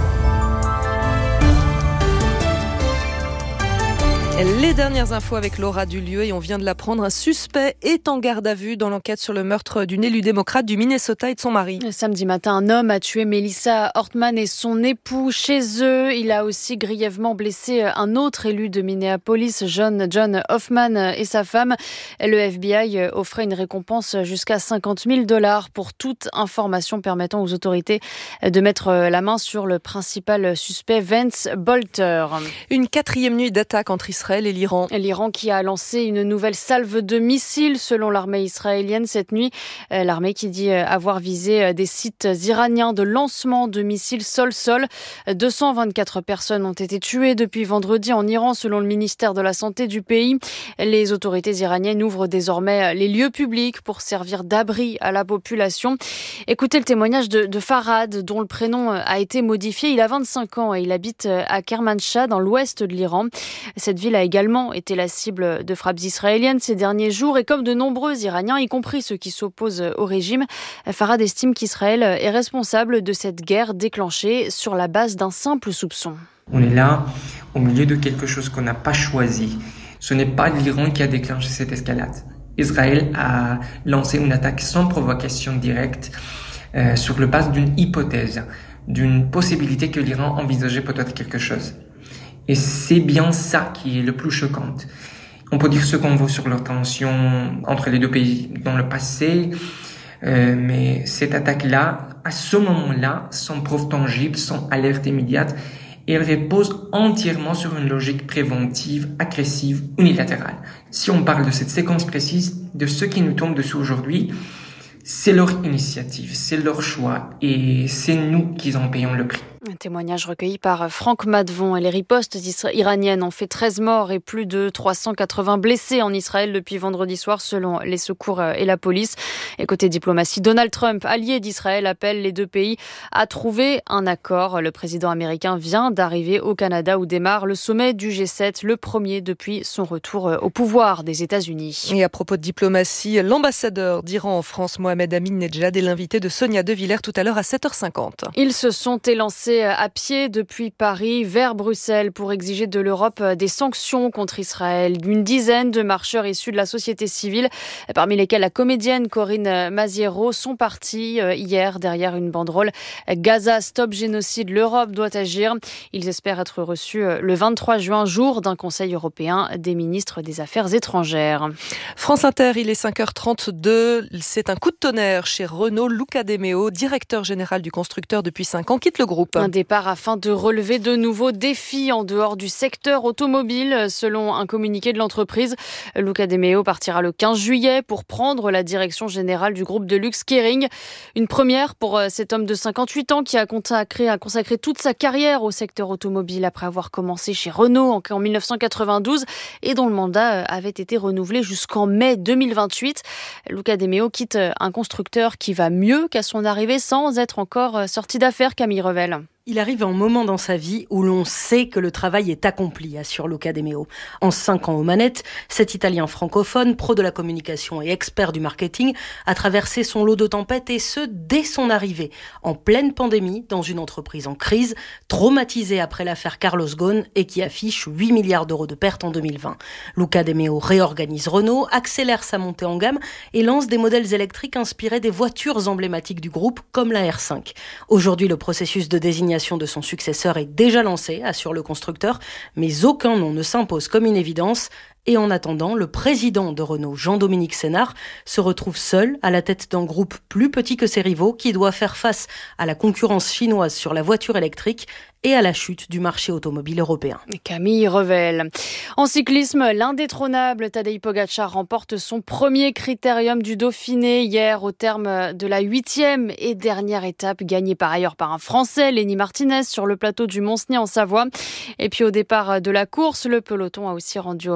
Les dernières infos avec Laura Dulieu et on vient de l'apprendre, un suspect est en garde à vue dans l'enquête sur le meurtre d'une élue démocrate du Minnesota et de son mari. Samedi matin, un homme a tué Melissa Hortman et son époux chez eux. Il a aussi grièvement blessé un autre élu de Minneapolis, John, John Hoffman et sa femme. Le F B I offrait une récompense jusqu'à cinquante mille dollars pour toute information permettant aux autorités de mettre la main sur le principal suspect, Vance Bolter. Une quatrième nuit d'attaque entre Israël et l'Iran. L'Iran qui a lancé une nouvelle salve de missiles selon l'armée israélienne cette nuit. L'armée qui dit avoir visé des sites iraniens de lancement de missiles sol-sol. deux cent vingt-quatre personnes ont été tuées depuis vendredi en Iran selon le ministère de la Santé du pays. Les autorités iraniennes ouvrent désormais les lieux publics pour servir d'abri à la population. Écoutez le témoignage de, de Farhad dont le prénom a été modifié. Il a vingt-cinq ans et il habite à Kermanshah dans l'ouest de l'Iran. Cette ville a également été la cible de frappes israéliennes ces derniers jours et comme de nombreux Iraniens, y compris ceux qui s'opposent au régime, Farhad estime qu'Israël est responsable de cette guerre déclenchée sur la base d'un simple soupçon. On est là au milieu de quelque chose qu'on n'a pas choisi. Ce n'est pas l'Iran qui a déclenché cette escalade. Israël a lancé une attaque sans provocation directe euh, sur le base d'une hypothèse, d'une possibilité que l'Iran envisageait peut-être quelque chose. Et c'est bien ça qui est le plus choquant. On peut dire ce qu'on veut sur leur tension entre les deux pays dans le passé, euh, mais cette attaque-là, à ce moment-là, sans preuve tangible, sans alerte immédiate, elle repose entièrement sur une logique préventive, agressive, unilatérale. Si on parle de cette séquence précise, de ce qui nous tombe dessus aujourd'hui, c'est leur initiative, c'est leur choix et c'est nous qui en payons le prix. Un témoignage recueilli par Franck Madvon. Et les ripostes iraniennes ont fait treize morts et plus de trois cent quatre-vingts blessés en Israël depuis vendredi soir selon les secours et la police. Et côté diplomatie, Donald Trump, allié d'Israël, appelle les deux pays à trouver un accord. Le président américain vient d'arriver au Canada où démarre le sommet du G sept, le premier depuis son retour au pouvoir des États-Unis. Et à propos de diplomatie, l'ambassadeur d'Iran en France, Mohamed Ahmadinejad, est l'invité de Sonia De Villers tout à l'heure à sept heures cinquante. Ils se sont élancés à pied depuis Paris vers Bruxelles pour exiger de l'Europe des sanctions contre Israël. Une dizaine de marcheurs issus de la société civile, parmi lesquels la comédienne Corinne Maziero, sont partis hier derrière une banderole « Gaza, stop génocide, l'Europe doit agir ». Ils espèrent être reçus le vingt-trois juin, jour d'un Conseil européen des ministres des Affaires étrangères. France Inter, il est cinq heures trente-deux. C'est un coup de tonnerre chez Renault. Luca De Meo, directeur général du constructeur depuis cinq ans, quitte le groupe. Un départ afin de relever de nouveaux défis en dehors du secteur automobile. Selon un communiqué de l'entreprise, Luca De Meo partira le quinze juillet pour prendre la direction générale du groupe de luxe Kering. Une première pour cet homme de cinquante-huit ans qui a consacré, a consacré toute sa carrière au secteur automobile après avoir commencé chez Renault en mille neuf cent quatre-vingt-douze et dont le mandat avait été renouvelé jusqu'en mai deux mille vingt-huit. Luca De Meo quitte un constructeur qui va mieux qu'à son arrivée sans être encore sorti d'affaires, Camille Revel. Il arrive un moment dans sa vie où l'on sait que le travail est accompli, assure Luca De Meo. En cinq ans aux manettes, cet Italien francophone, pro de la communication et expert du marketing, a traversé son lot de tempêtes et ce, dès son arrivée. En pleine pandémie, dans une entreprise en crise, traumatisée après l'affaire Carlos Ghosn et qui affiche huit milliards d'euros de pertes en deux mille vingt. Luca De Meo réorganise Renault, accélère sa montée en gamme et lance des modèles électriques inspirés des voitures emblématiques du groupe, comme la R cinq. Aujourd'hui, le processus de désignation de son successeur est déjà lancé, assure le constructeur, mais aucun nom ne s'impose comme une évidence. Et en attendant, le président de Renault, Jean-Dominique Sénard, se retrouve seul à la tête d'un groupe plus petit que ses rivaux qui doit faire face à la concurrence chinoise sur la voiture électrique et à la chute du marché automobile européen. Camille Revel. En cyclisme, l'indétrônable Tadej Pogacar remporte son premier critérium du Dauphiné hier au terme de la huitième et dernière étape, gagnée par ailleurs par un Français, Lenny Martinez, sur le plateau du Mont-Cenis en Savoie. Et puis au départ de la course, le peloton a aussi rendu hommage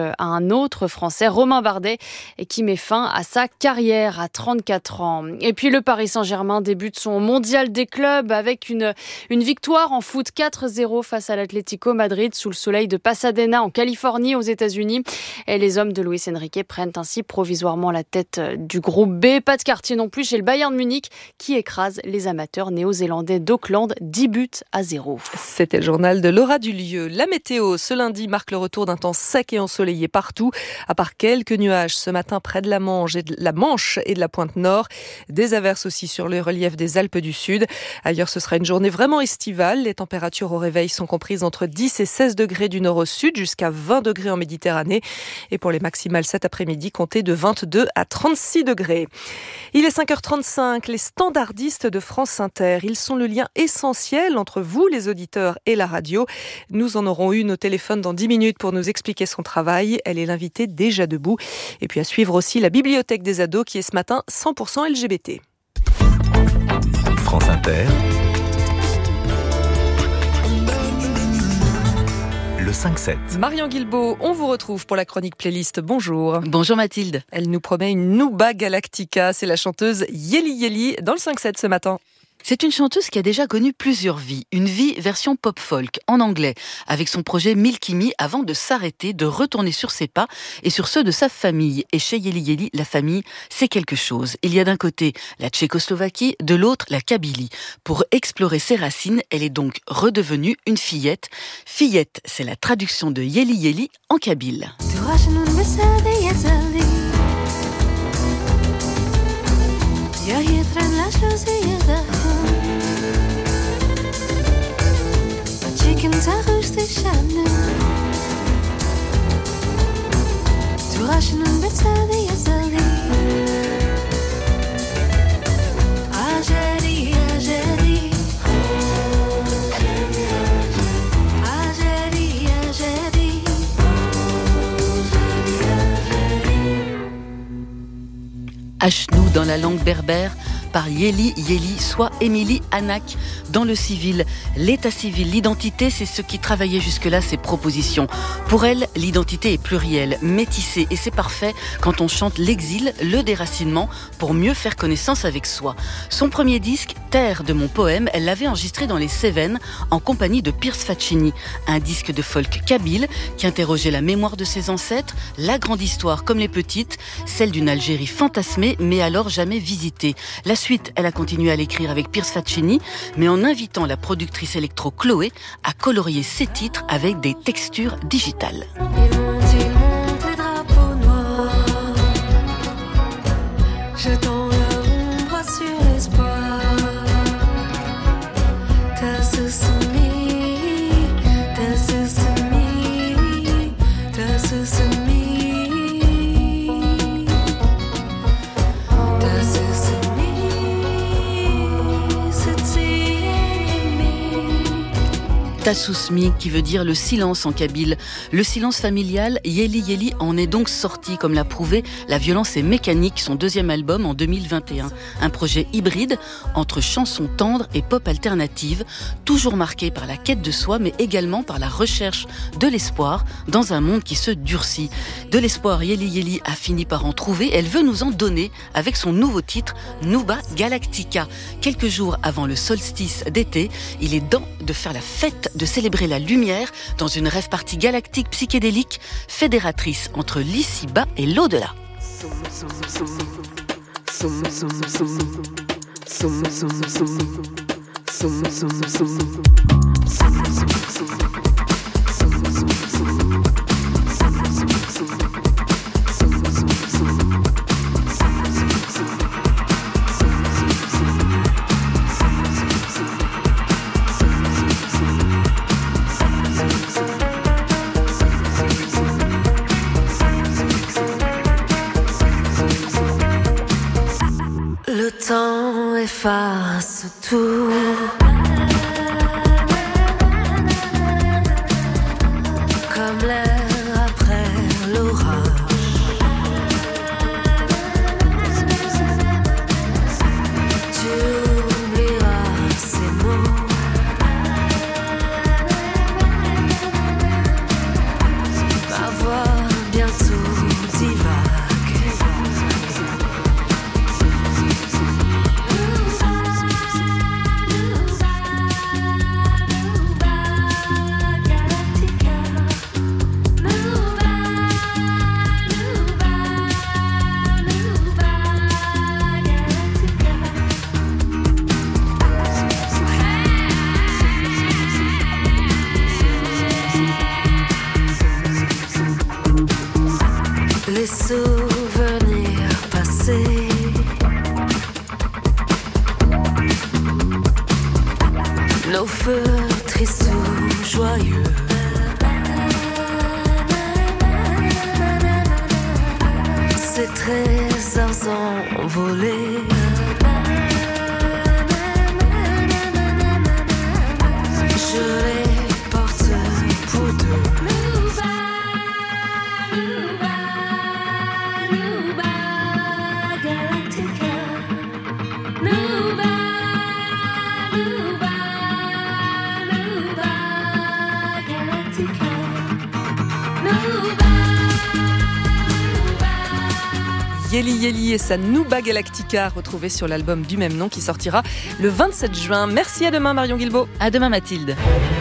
à un autre Français, Romain Bardet, et qui met fin à sa carrière à trente-quatre ans. Et puis le Paris Saint-Germain débute son mondial des clubs avec une, une victoire en foot quatre zéro face à l'Atlético Madrid sous le soleil de Pasadena en Californie aux États-Unis. Et les hommes de Luis Enrique prennent ainsi provisoirement la tête du groupe B. Pas de quartier non plus chez le Bayern Munich qui écrase les amateurs néo-zélandais d'Auckland, dix buts à zéro. C'était le journal de Laura Dulieu. La météo ce lundi marque le retour d'un temps sec et ensoleillé partout, à part quelques nuages ce matin près de la Manche et de la Manche et de la pointe nord. Des averses aussi sur le relief des Alpes du Sud. Ailleurs, ce sera une journée vraiment estivale. Les températures au réveil sont comprises entre dix et seize degrés du nord au sud, jusqu'à vingt degrés en Méditerranée. Et pour les maximales cet après-midi, comptez de vingt-deux à trente-six degrés. Il est cinq heures trente-cinq. Les standardistes de France Inter, ils sont le lien essentiel entre vous, les auditeurs, et la radio. Nous en aurons une au téléphone dans dix minutes pour nous expliquer son travail. Elle est l'invitée déjà debout. Et puis à suivre aussi la bibliothèque des ados qui est ce matin cent pour cent L G B T. France Inter, le cinq sept. Marion Guilbault, on vous retrouve pour la chronique playlist. Bonjour. Bonjour Mathilde. Elle nous promet une Nouba Galactica. C'est la chanteuse Yeli Yeli dans le cinq sept ce matin. C'est une chanteuse qui a déjà connu plusieurs vies. Une vie version pop-folk, en anglais, avec son projet Milky Me, avant de s'arrêter, de retourner sur ses pas et sur ceux de sa famille. Et chez Yeli Yeli, la famille, c'est quelque chose. Il y a d'un côté la Tchécoslovaquie, de l'autre la Kabylie. Pour explorer ses racines, elle est donc redevenue une fillette. Fillette, c'est la traduction de Yeli Yeli en kabyle. Achnou dans la langue berbère par Yeli Yeli, soit Émilie Anak. Dans le civil, l'état civil, l'identité, c'est ce qui travaillait jusque-là ses propositions. Pour elle, l'identité est plurielle, métissée, et c'est parfait quand on chante l'exil, le déracinement, pour mieux faire connaissance avec soi. Son premier disque, Terre de mon poème, elle l'avait enregistré dans les Cévennes, en compagnie de Pierce Faccini, un disque de folk kabyle qui interrogeait la mémoire de ses ancêtres, la grande histoire comme les petites, celle d'une Algérie fantasmée, mais alors jamais visitée. La suite, elle a continué à l'écrire avec Pierce Faccini, mais en invitant la productrice électro Chloé à colorier ses titres avec des textures digitales. Il monte, il monte les drapeaux noirs, jetant leur ombre sur l'espoir. T'as ce soumis, t'as ce soumis, t'as ce soumis. Tassousmi, qui veut dire le silence en kabyle. Le silence familial, Yeli Yeli en est donc sorti, comme l'a prouvé La violence est mécanique, son deuxième album en deux mille vingt et un. Un projet hybride entre chansons tendres et pop alternative, toujours marqué par la quête de soi, mais également par la recherche de l'espoir dans un monde qui se durcit. De l'espoir, Yeli Yeli a fini par en trouver. Elle veut nous en donner avec son nouveau titre, Nouba Galactica. Quelques jours avant le solstice d'été, il est temps de faire la fête, de célébrer la lumière dans une rêve partie galactique psychédélique, fédératrice entre l'ici-bas et l'au-delà. Le temps efface tout. Comme l'air après l'orage. Tu oublieras ces mots. Ma voix bien les souvenirs passés. Nos feux tristes ou joyeux. Ces trésors envolés. Je les porte pour deux. Yeli Yeli et sa Nouba Galactica, retrouvée sur l'album du même nom qui sortira le vingt-sept juin. Merci, à demain Marion Guilbault. À demain Mathilde.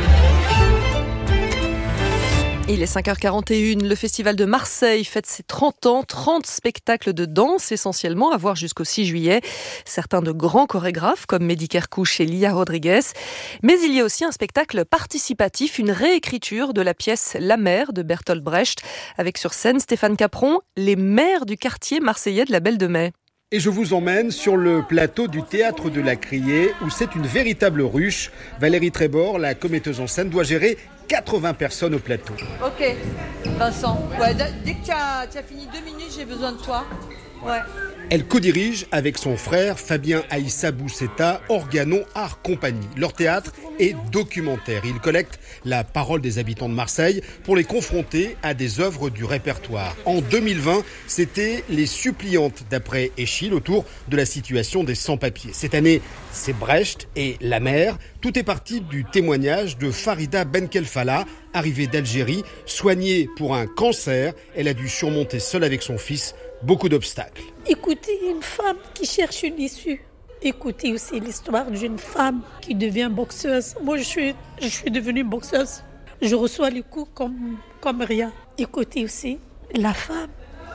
Il est cinq heures quarante et une, le Festival de Marseille fête ses trente ans, trente spectacles de danse essentiellement à voir jusqu'au six juillet. Certains de grands chorégraphes comme Mehdi Kerkouch et Lia Rodriguez. Mais il y a aussi un spectacle participatif, une réécriture de la pièce La Mère de Bertolt Brecht, avec sur scène Stéphane Capron, les maires du quartier marseillais de la Belle de Mai. Et je vous emmène sur le plateau du Théâtre de la Criée, où c'est une véritable ruche. Valérie Trébor, la commetteuse en scène, doit gérer quatre-vingts personnes au plateau. Ok, Vincent, ouais, dès que tu as, tu as fini deux minutes, j'ai besoin de toi. Ouais. Elle co-dirige avec son frère Fabien Aïssa Bousseta Organon Art Compagnie. Leur théâtre est documentaire. Ils collectent la parole des habitants de Marseille pour les confronter à des œuvres du répertoire. En deux mille vingt, c'était Les Suppliantes d'après Eschyle autour de la situation des sans-papiers. Cette année, c'est Brecht et La Mère. Tout est parti du témoignage de Farida Benkelfala, arrivée d'Algérie, soignée pour un cancer. Elle a dû surmonter seule avec son fils beaucoup d'obstacles. Écoutez une femme qui cherche une issue. Écoutez aussi l'histoire d'une femme qui devient boxeuse. Moi, je suis, je suis devenue boxeuse. Je reçois les coups comme, comme rien. Écoutez aussi la femme,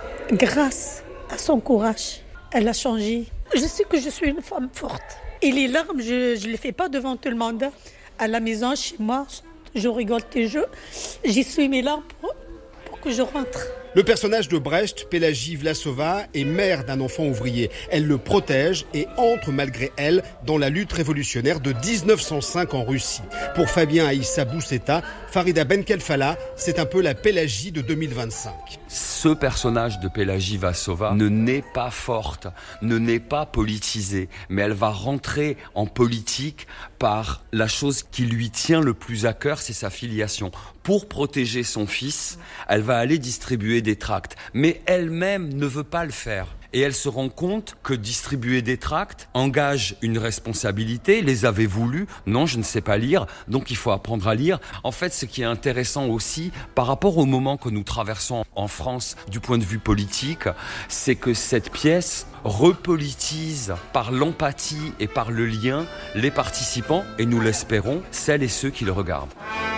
grâce à son courage, elle a changé. Je sais que je suis une femme forte. Et les larmes, je ne les fais pas devant tout le monde. À la maison, chez moi, je rigole tes jeux. J'essuie mes larmes pour, pour que je rentre. Le personnage de Brecht, Pélagie Vlasova, est mère d'un enfant ouvrier. Elle le protège et entre malgré elle dans la lutte révolutionnaire de dix-neuf cent cinq en Russie. Pour Fabien Aïssa Bousseta, Farida Benkelfala, c'est un peu la Pélagie de deux mille vingt-cinq. Ce personnage de Pélagie Vlasova ne naît pas forte, ne naît pas politisée, mais elle va rentrer en politique par la chose qui lui tient le plus à cœur, c'est sa filiation. Pour protéger son fils, elle va aller distribuer des tracts, mais elle-même ne veut pas le faire. Et elle se rend compte que distribuer des tracts engage une responsabilité. Les avez-vous lus ? Non, je ne sais pas lire, donc il faut apprendre à lire. En fait, ce qui est intéressant aussi, par rapport au moment que nous traversons en France du point de vue politique, c'est que cette pièce repolitise par l'empathie et par le lien les participants, et nous l'espérons, celles et ceux qui le regardent.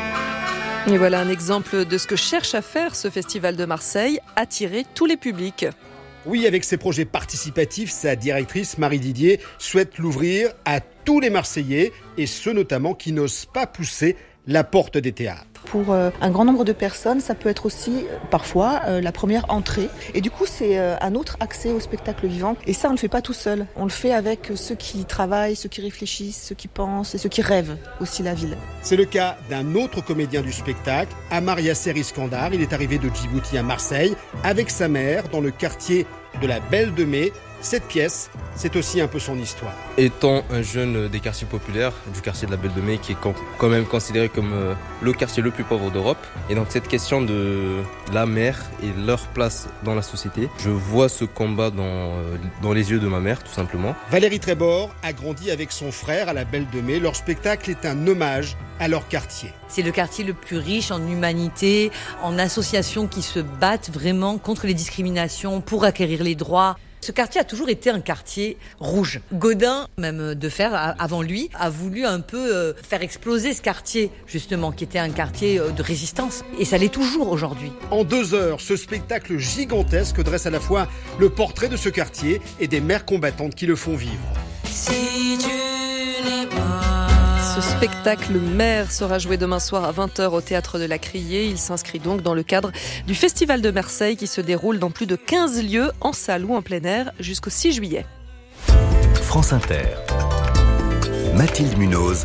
Et voilà un exemple de ce que cherche à faire ce Festival de Marseille, attirer tous les publics. Oui, avec ses projets participatifs, sa directrice Marie Didier souhaite l'ouvrir à tous les Marseillais, et ceux notamment qui n'osent pas pousser la porte des théâtres. Pour euh, un grand nombre de personnes, ça peut être aussi euh, parfois euh, la première entrée. Et du coup, c'est euh, un autre accès au spectacle vivant. Et ça, on ne le fait pas tout seul. On le fait avec ceux qui travaillent, ceux qui réfléchissent, ceux qui pensent et ceux qui rêvent aussi la ville. C'est le cas d'un autre comédien du spectacle, Amar Yasser Iskandar. Il est arrivé de Djibouti à Marseille avec sa mère dans le quartier de la Belle de Mai. Cette pièce, c'est aussi un peu son histoire. Étant un jeune des quartiers populaires, du quartier de la Belle de Mai, qui est quand même considéré comme le quartier le plus pauvre d'Europe, et donc cette question de la mère et leur place dans la société, je vois ce combat dans, dans les yeux de ma mère, tout simplement. Valérie Trébor a grandi avec son frère à la Belle de Mai. Leur spectacle est un hommage à leur quartier. C'est le quartier le plus riche en humanité, en associations qui se battent vraiment contre les discriminations, pour acquérir les droits. Ce quartier a toujours été un quartier rouge. Gaudin, même de Fer, avant lui, a voulu un peu faire exploser ce quartier, justement, qui était un quartier de résistance. Et ça l'est toujours aujourd'hui. En deux heures, ce spectacle gigantesque dresse à la fois le portrait de ce quartier et des mères combattantes qui le font vivre. Si tu n'es pas Ce spectacle Mère sera joué demain soir à vingt heures au Théâtre de la Criée. Il s'inscrit donc dans le cadre du Festival de Marseille qui se déroule dans plus de quinze lieux en salle ou en plein air jusqu'au six juillet. France Inter. Mathilde Munoz.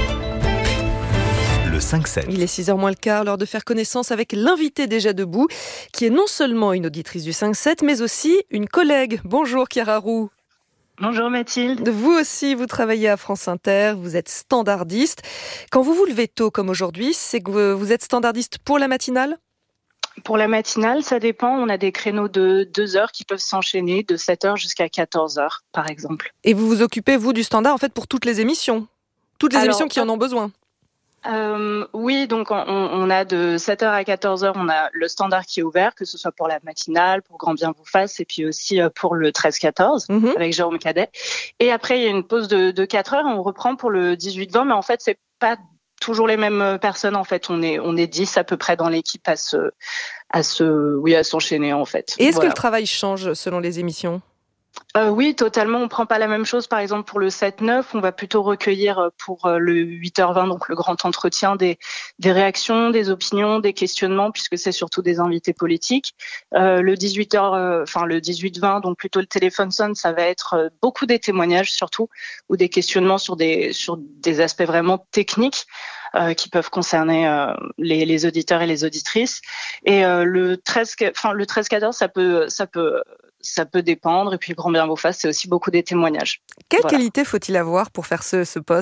Le cinq sept. Il est six heures moins le quart, l'heure de faire connaissance avec l'invité déjà debout, qui est non seulement une auditrice du cinq sept, mais aussi une collègue. Bonjour Chiara Roux. Bonjour Mathilde. Vous aussi, vous travaillez à France Inter, vous êtes standardiste. Quand vous vous levez tôt comme aujourd'hui, c'est que vous êtes standardiste pour la matinale ? Pour la matinale, ça dépend. On a des créneaux de deux heures qui peuvent s'enchaîner, de sept heures jusqu'à quatorze heures, par exemple. Et vous vous occupez, vous, du standard, en fait, pour toutes les émissions ? Toutes les Alors, émissions qui en ont besoin ? Euh, oui, donc on, on a de sept heures à quatorze heures, on a le standard qui est ouvert, que ce soit pour la matinale, pour Grand Bien vous fasse, et puis aussi pour le treize quatorze mmh. avec Jérôme Cadet. Et après, il y a une pause de, de quatre heures et on reprend pour le dix-huit vingt, mais en fait, c'est pas toujours les mêmes personnes. En fait, on est on est dix à peu près dans l'équipe à se à se oui à s'enchaîner en fait. Et est-ce voilà. que le travail change selon les émissions ? Euh, oui, totalement. On prend pas la même chose. Par exemple, pour le sept neuf, on va plutôt recueillir pour le huit heures vingt, donc le grand entretien, des, des réactions, des opinions, des questionnements, puisque c'est surtout des invités politiques. Euh, le dix-huit heures, euh, enfin le dix-huit vingt, donc plutôt le téléphone sonne, ça va être beaucoup des témoignages surtout, ou des questionnements sur des sur des aspects vraiment techniques. Euh, qui peuvent concerner euh, les, les auditeurs et les auditrices. Et euh, le treize, enfin le treize quatorze, ça peut, ça peut, ça peut dépendre. Et puis Grand Bien vous fasse, c'est aussi beaucoup des témoignages. Quelle voilà. qualité faut-il avoir pour faire ce, ce poste ?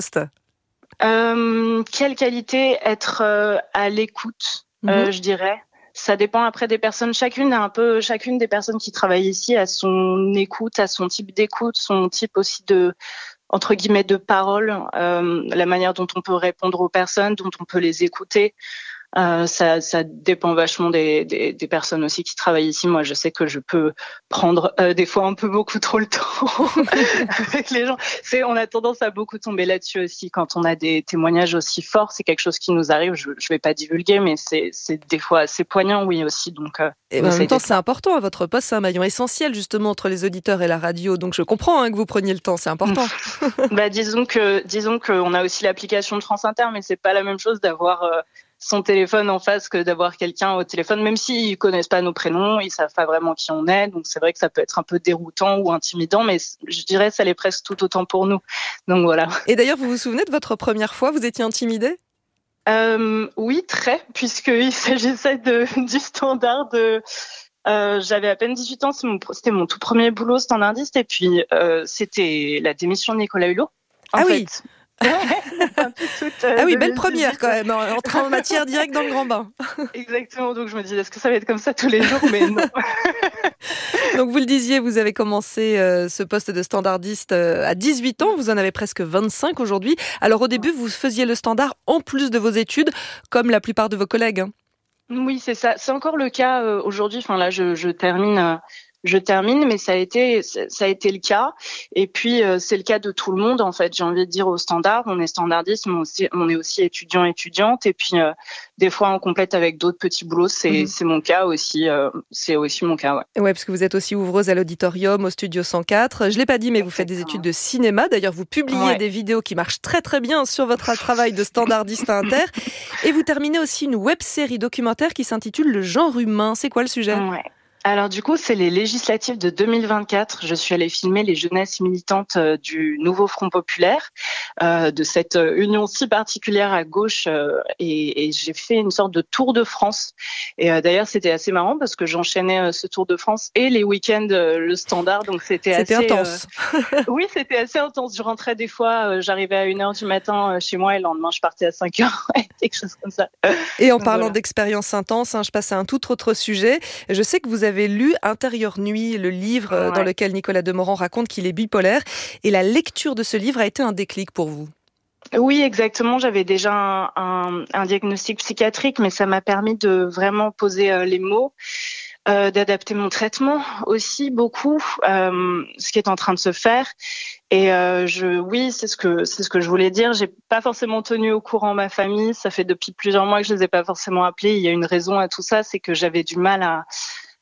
euh, Quelle qualité ? Être euh, à l'écoute, mmh. euh, je dirais. Ça dépend après des personnes. Chacune a un peu, chacune des personnes qui travaillent ici a son écoute, a son type d'écoute, son type aussi de entre guillemets de parole, euh, la manière dont on peut répondre aux personnes, dont on peut les écouter. Euh, ça, ça dépend vachement des, des, des personnes aussi qui travaillent ici. Moi, je sais que je peux prendre euh, des fois un peu beaucoup trop le temps avec les gens. C'est, on a tendance à beaucoup tomber là-dessus aussi quand on a des témoignages aussi forts. C'est quelque chose qui nous arrive. Je, je vais pas divulguer, mais c'est, c'est des fois assez poignant, oui aussi. Donc, euh, et ben en même temps, c'est important. À votre poste, c'est un maillon essentiel justement entre les auditeurs et la radio. Donc, je comprends hein, que vous preniez le temps. C'est important. bah, disons que, disons que on a aussi l'application de France Inter, mais c'est pas la même chose d'avoir euh, son téléphone en face que d'avoir quelqu'un au téléphone, même s'ils connaissent pas nos prénoms, ils savent pas vraiment qui on est, donc c'est vrai que ça peut être un peu déroutant ou intimidant, mais je dirais ça l'est presque tout autant pour nous. Donc voilà. Et d'ailleurs, vous vous souvenez de votre première fois, vous étiez intimidée ? euh, Oui, très, puisqu'il s'agissait de, du standard de... Euh, j'avais à peine dix-huit ans, c'est mon, c'était mon tout premier boulot standardiste, et puis euh, c'était la démission de Nicolas Hulot. En ah fait. oui. toute, euh, ah oui, belle première quand même, entrer en matière directe dans le grand bain. Exactement, donc je me disais, est-ce que ça va être comme ça tous les jours ? Mais non. Donc vous le disiez, vous avez commencé euh, ce poste de standardiste euh, à dix-huit ans, vous en avez presque vingt-cinq aujourd'hui. Alors au début, vous faisiez le standard en plus de vos études, comme la plupart de vos collègues. Hein. Oui, c'est ça. C'est encore le cas euh, aujourd'hui. Enfin là, je, je termine... Euh... Je termine, mais ça a été ça a été le cas. Et puis euh, c'est le cas de tout le monde en fait. J'ai envie de dire au standard, on est standardiste, mais aussi, on est aussi étudiant étudiante. Et puis euh, des fois on complète avec d'autres petits boulots. C'est mmh. c'est mon cas aussi. Euh, c'est aussi mon cas. Ouais. Ouais, parce que vous êtes aussi ouvreuse à l'auditorium, au Studio cent quatre. Je l'ai pas dit, mais vous faites des études de cinéma. D'ailleurs, vous publiez ouais. des vidéos qui marchent très très bien sur votre travail de standardiste à Inter. Et vous terminez aussi une web-série documentaire qui s'intitule Le genre humain. C'est quoi le sujet ? Ouais. Alors du coup, c'est les législatives de deux mille vingt-quatre. Je suis allée filmer les jeunesses militantes euh, du Nouveau Front Populaire, euh, de cette euh, union si particulière à gauche, euh, et, et j'ai fait une sorte de tour de France. Et euh, d'ailleurs, c'était assez marrant parce que j'enchaînais euh, ce tour de France et les week-ends euh, le standard, donc c'était, c'était assez intense. Euh... oui, c'était assez intense. Je rentrais des fois, euh, j'arrivais à une heure du matin euh, chez moi et le lendemain je partais à cinq heures, quelque chose comme ça. Et en parlant voilà. d'expérience intense, hein, je passe à un tout autre sujet. Je sais que vous avez lu Intérieur Nuit, le livre ouais. dans lequel Nicolas Demorand raconte qu'il est bipolaire. Et la lecture de ce livre a été un déclic pour vous. Oui, exactement. J'avais déjà un, un, un diagnostic psychiatrique, mais ça m'a permis de vraiment poser euh, les mots, euh, d'adapter mon traitement aussi beaucoup, euh, ce qui est en train de se faire. Et euh, je, oui, c'est ce que c'est ce que je voulais dire. J'ai pas forcément tenu au courant ma famille. Ça fait depuis plusieurs mois que je les ai pas forcément appelés. Il y a une raison à tout ça, c'est que j'avais du mal à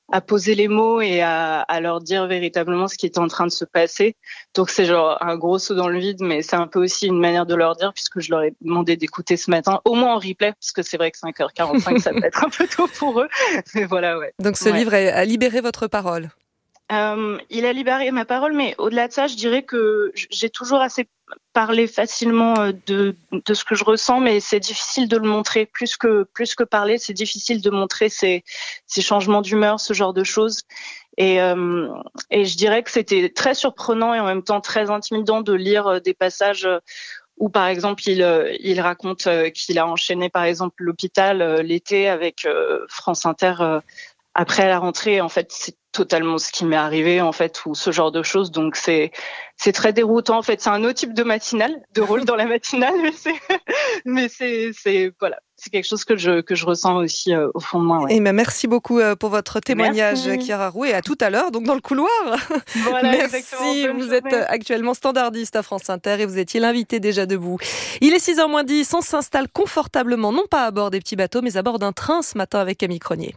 à poser les mots et à, à leur dire véritablement ce qui était en train de se passer. Donc c'est genre un gros saut dans le vide, mais c'est un peu aussi une manière de leur dire, puisque je leur ai demandé d'écouter ce matin, au moins en replay, parce que c'est vrai que cinq heures quarante-cinq, ça peut être un peu tôt pour eux. Mais voilà, ouais. Donc ce ouais. livre a libéré votre parole. Euh, il a libéré ma parole, mais au-delà de ça, je dirais que j'ai toujours assez parlé facilement de, de ce que je ressens, mais c'est difficile de le montrer. Plus que, plus que parler, c'est difficile de montrer ces, ces changements d'humeur, ce genre de choses. Et, euh, et je dirais que c'était très surprenant et en même temps très intimidant de lire des passages où, par exemple, il, il raconte qu'il a enchaîné, par exemple, l'hôpital l'été avec France Inter après la rentrée. En fait, c'est totalement ce qui m'est arrivé, en fait, ou ce genre de choses. Donc, c'est, c'est très déroutant. En fait, c'est un autre type de matinale, de rôle dans la matinale, mais c'est, mais c'est, c'est, voilà. C'est quelque chose que je, que je ressens aussi euh, au fond de moi. Ouais. Et ben, merci beaucoup euh, pour votre témoignage, merci. Chiara Roux, et à tout à l'heure, donc dans le couloir. Voilà, merci. Vous êtes actuellement standardiste à France Inter et vous étiez l'invité déjà debout. Il est six heures moins dix, on s'installe confortablement, non pas à bord des petits bateaux, mais à bord d'un train ce matin avec Camille Cronier.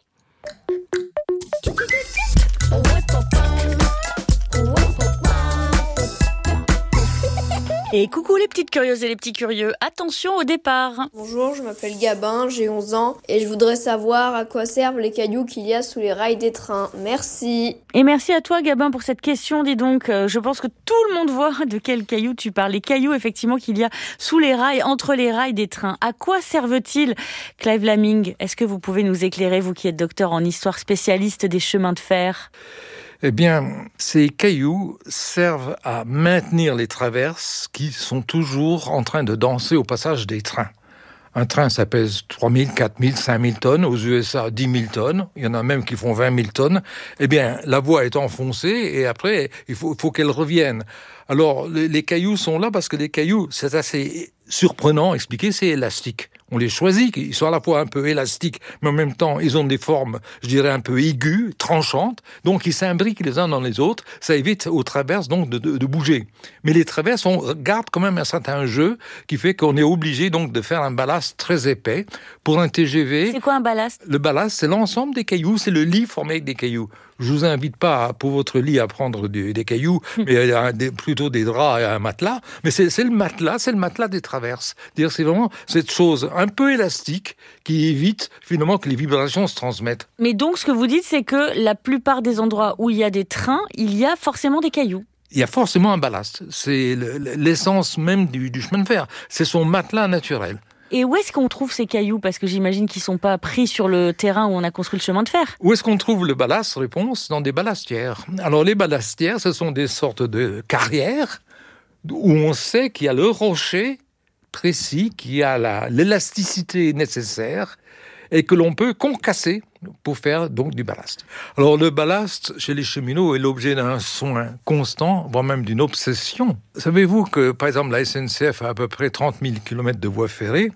Et coucou les petites curieuses et les petits curieux, attention au départ. Bonjour, je m'appelle Gabin, j'ai onze ans et je voudrais savoir à quoi servent les cailloux qu'il y a sous les rails des trains. Merci. Et merci à toi Gabin pour cette question, dis donc. Je pense que tout le monde voit de quels cailloux tu parles. Les cailloux effectivement qu'il y a sous les rails, entre les rails des trains. À quoi servent-ils, Clive Laming? Est-ce que vous pouvez nous éclairer, vous qui êtes docteur en histoire, spécialiste des chemins de fer? Eh bien, ces cailloux servent à maintenir les traverses qui sont toujours en train de danser au passage des trains. Un train, ça pèse trois mille, quatre mille, cinq mille tonnes. Aux U S A, dix mille tonnes. Il y en a même qui font vingt mille tonnes. Eh bien, la voie est enfoncée et après, il faut, faut qu'elle revienne. Alors, les, les cailloux sont là parce que les cailloux, c'est assez surprenant à expliquer, c'est élastique. On les choisit, ils sont à la fois un peu élastiques, mais en même temps, ils ont des formes, je dirais, un peu aiguës, tranchantes, donc ils s'imbriquent les uns dans les autres, ça évite aux traverses donc de, de, de bouger. Mais les traverses, on garde quand même un certain jeu qui fait qu'on est obligé donc de faire un ballast très épais. Pour un T G V... C'est quoi un ballast? Le ballast, c'est l'ensemble des cailloux, c'est le lit formé avec des cailloux. Je vous invite pas pour votre lit à prendre des, des cailloux, mais euh, des, plutôt des draps et un matelas. Mais c'est, c'est le matelas, c'est le matelas des traverses. C'est-à-dire, c'est vraiment cette chose un peu élastique qui évite finalement que les vibrations se transmettent. Mais donc, ce que vous dites, c'est que la plupart des endroits où il y a des trains, il y a forcément des cailloux. Il y a forcément un ballast. C'est le, l'essence même du, du chemin de fer. C'est son matelas naturel. Et où est-ce qu'on trouve ces cailloux? Parce que j'imagine qu'ils ne sont pas pris sur le terrain où on a construit le chemin de fer. Où est-ce qu'on trouve le ballast? Réponse, dans des ballastières. Alors les ballastières, ce sont des sortes de carrières où on sait qu'il y a le rocher précis, qu'il y a la, l'élasticité nécessaire et que l'on peut concasser pour faire donc du ballast. Alors le ballast, chez les cheminots, est l'objet d'un soin constant, voire même d'une obsession. Savez-vous que, par exemple, la S N C F a à peu près trente mille kilomètres de voies ferrées,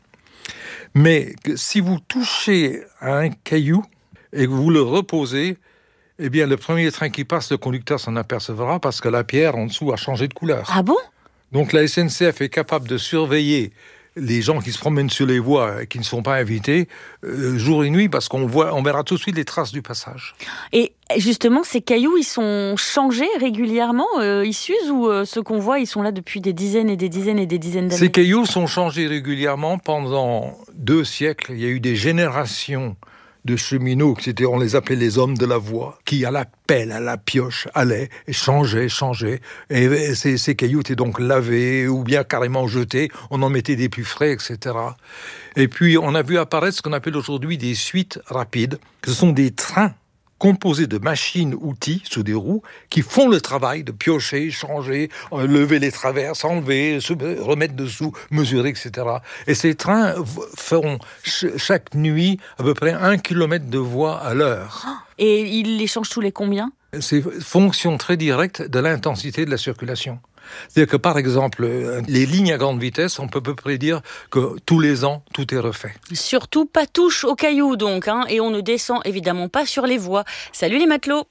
mais que si vous touchez à un caillou et que vous le reposez, eh bien, le premier train qui passe, le conducteur s'en apercevra parce que la pierre en dessous a changé de couleur. Ah bon? Donc la S N C F est capable de surveiller les gens qui se promènent sur les voies et qui ne sont pas invités, euh, jour et nuit, parce qu'on voit, on verra tout de suite les traces du passage. Et justement, ces cailloux, ils sont changés régulièrement, euh, ils s'usent, ou euh, ceux qu'on voit, ils sont là depuis des dizaines et des dizaines et des dizaines d'années? Ces cailloux sont changés régulièrement pendant deux siècles. Il y a eu des générations de cheminots, c'était, on les appelait les hommes de la voie, qui à la pelle, à la pioche, allaient et changeaient, changeaient. Et ces, ces cailloux étaient donc lavés ou bien carrément jetés. On en mettait des plus frais, et cetera. Et puis, on a vu apparaître ce qu'on appelle aujourd'hui des suites rapides. Ce sont des trains composés de machines-outils sous des roues qui font le travail de piocher, changer, lever les traverses, enlever, se remettre dessous, mesurer, et cetera. Et ces trains feront ch- chaque nuit à peu près un kilomètre de voie à l'heure. Et ils les changent tous les combien? C'est fonction très directe de l'intensité de la circulation. C'est-à-dire que, par exemple, les lignes à grande vitesse, on peut à peu près dire que tous les ans, tout est refait. Surtout pas touche aux cailloux, donc, hein, et on ne descend évidemment pas sur les voies. Salut les matelots!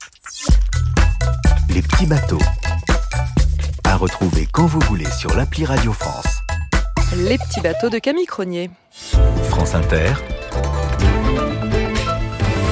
Les petits bateaux. À retrouver quand vous voulez sur l'appli Radio France. Les petits bateaux de Camille Cronier. France Inter. Le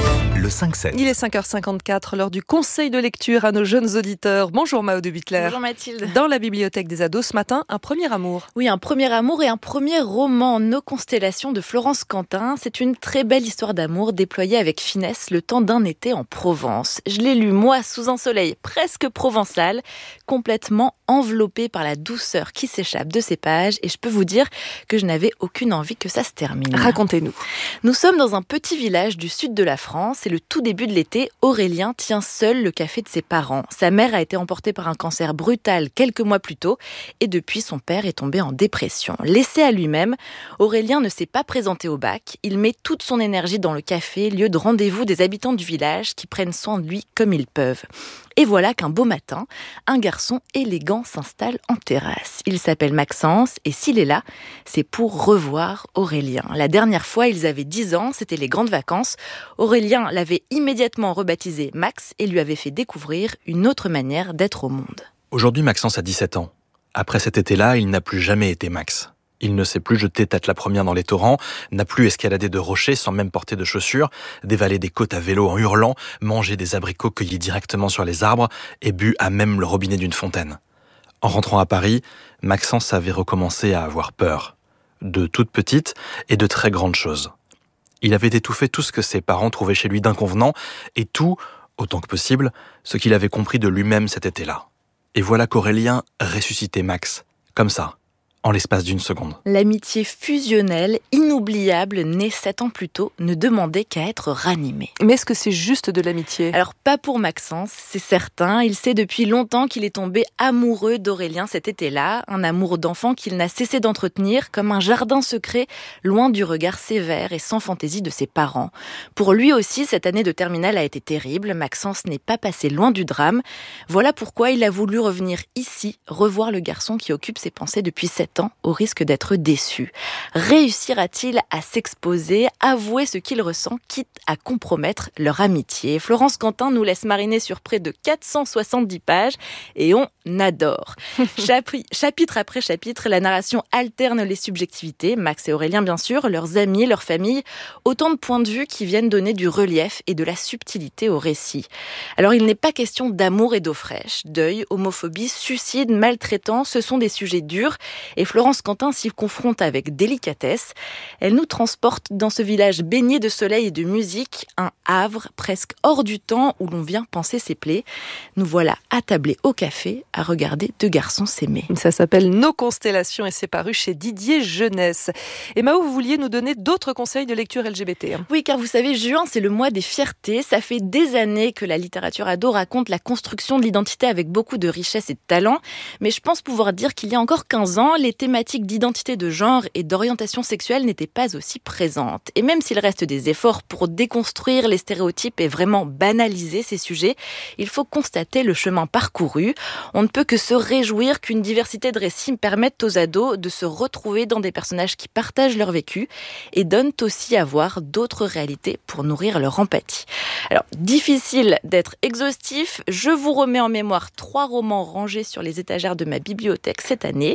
cinq sept. Il est cinq heures cinquante-quatre, l'heure du conseil de lecture à nos jeunes auditeurs. Bonjour Mao de Butler. Bonjour Mathilde. Dans la bibliothèque des ados ce matin, un premier amour. Oui, un premier amour et un premier roman, Nos constellations de Florence Quentin. C'est une très belle histoire d'amour déployée avec finesse le temps d'un été en Provence. Je l'ai lu, moi, sous un soleil presque provençal, complètement enveloppé par la douceur qui s'échappe de ces pages, et je peux vous dire que je n'avais aucune envie que ça se termine. Racontez-nous. Nous sommes dans un petit village du sud de la France. C'est le tout début de l'été. Aurélien tient seul le café de ses parents. Sa mère a été emportée par un cancer brutal quelques mois plus tôt, et depuis, son père est tombé en dépression. Laissé à lui-même, Aurélien ne s'est pas présenté au bac. Il met toute son énergie dans le café, lieu de rendez-vous des habitants du village qui prennent soin de lui comme ils peuvent. Et voilà qu'un beau matin, un garçon élégant s'installe en terrasse. Il s'appelle Maxence et s'il est là, c'est pour revoir Aurélien. La dernière fois, ils avaient dix ans, c'était les grandes vacances. Aurélien l'avait immédiatement rebaptisé Max et lui avait fait découvrir une autre manière d'être au monde. Aujourd'hui, Maxence a dix-sept ans. Après cet été-là, il n'a plus jamais été Max. Il ne s'est plus jeter tête la première dans les torrents, n'a plus escaladé de rochers sans même porter de chaussures, dévalé des côtes à vélo en hurlant, mangé des abricots cueillis directement sur les arbres et bu à même le robinet d'une fontaine. En rentrant à Paris, Maxence avait recommencé à avoir peur. De toutes petites et de très grandes choses. Il avait étouffé tout ce que ses parents trouvaient chez lui d'inconvenant et tout, autant que possible, ce qu'il avait compris de lui-même cet été-là. Et voilà qu'Aurélien ressuscitait Max, comme ça. En l'espace d'une seconde. L'amitié fusionnelle, inoubliable, née sept ans plus tôt, ne demandait qu'à être ranimée. Mais est-ce que c'est juste de l'amitié ? Alors, pas pour Maxence, c'est certain. Il sait depuis longtemps qu'il est tombé amoureux d'Aurélien cet été-là. Un amour d'enfant qu'il n'a cessé d'entretenir comme un jardin secret, loin du regard sévère et sans fantaisie de ses parents. Pour lui aussi, cette année de terminale a été terrible. Maxence n'est pas passé loin du drame. Voilà pourquoi il a voulu revenir ici, revoir le garçon qui occupe ses pensées depuis sept ans, au risque d'être déçu. Réussira-t-il à s'exposer, avouer ce qu'il ressent, quitte à compromettre leur amitié ? Florence Quentin nous laisse mariner sur près de quatre cent soixante-dix pages et on adore. Chapri- chapitre après chapitre, la narration alterne les subjectivités, Max et Aurélien bien sûr, leurs amis, leur famille, autant de points de vue qui viennent donner du relief et de la subtilité au récit. Alors il n'est pas question d'amour et d'eau fraîche. Deuil, homophobie, suicide, maltraitance, ce sont des sujets durs. Et Florence Quentin s'y confronte avec délicatesse. Elle nous transporte dans ce village baigné de soleil et de musique, un havre presque hors du temps où l'on vient panser ses plaies. Nous voilà attablés au café à regarder deux garçons s'aimer. Ça s'appelle Nos constellations et c'est paru chez Didier Jeunesse. Et Mao, vous vouliez nous donner d'autres conseils de lecture L G B T. Hein. Oui, car vous savez, juin, c'est le mois des fiertés. Ça fait des années que la littérature ado raconte la construction de l'identité avec beaucoup de richesse et de talent. Mais je pense pouvoir dire qu'il y a encore quinze ans, les thématiques d'identité de genre et d'orientation sexuelle n'étaient pas aussi présentes. Et même s'il reste des efforts pour déconstruire les stéréotypes et vraiment banaliser ces sujets, il faut constater le chemin parcouru. On ne peut que se réjouir qu'une diversité de récits permette aux ados de se retrouver dans des personnages qui partagent leur vécu et donnent aussi à voir d'autres réalités pour nourrir leur empathie. Alors, difficile d'être exhaustif, je vous remets en mémoire trois romans rangés sur les étagères de ma bibliothèque cette année.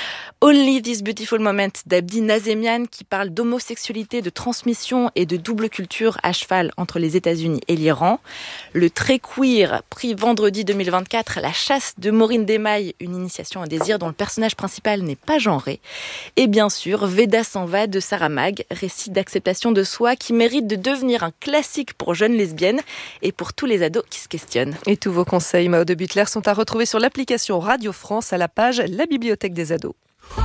Only This Beautiful Moment d'Abdi Nazemian qui parle d'homosexualité, de transmission et de double culture à cheval entre les États-Unis et l'Iran. Le Très Queer, prix vendredi deux mille vingt-quatre, La chasse de Maureen Desmailles, une initiation à désir dont le personnage principal n'est pas genré. Et bien sûr, Veda s'en va de Sarah Mag, récit d'acceptation de soi qui mérite de devenir un classique pour jeunes lesbiennes et pour tous les ados qui se questionnent. Et tous vos conseils, Mao de Butler, sont à retrouver sur l'application Radio France à la page La Bibliothèque des ados.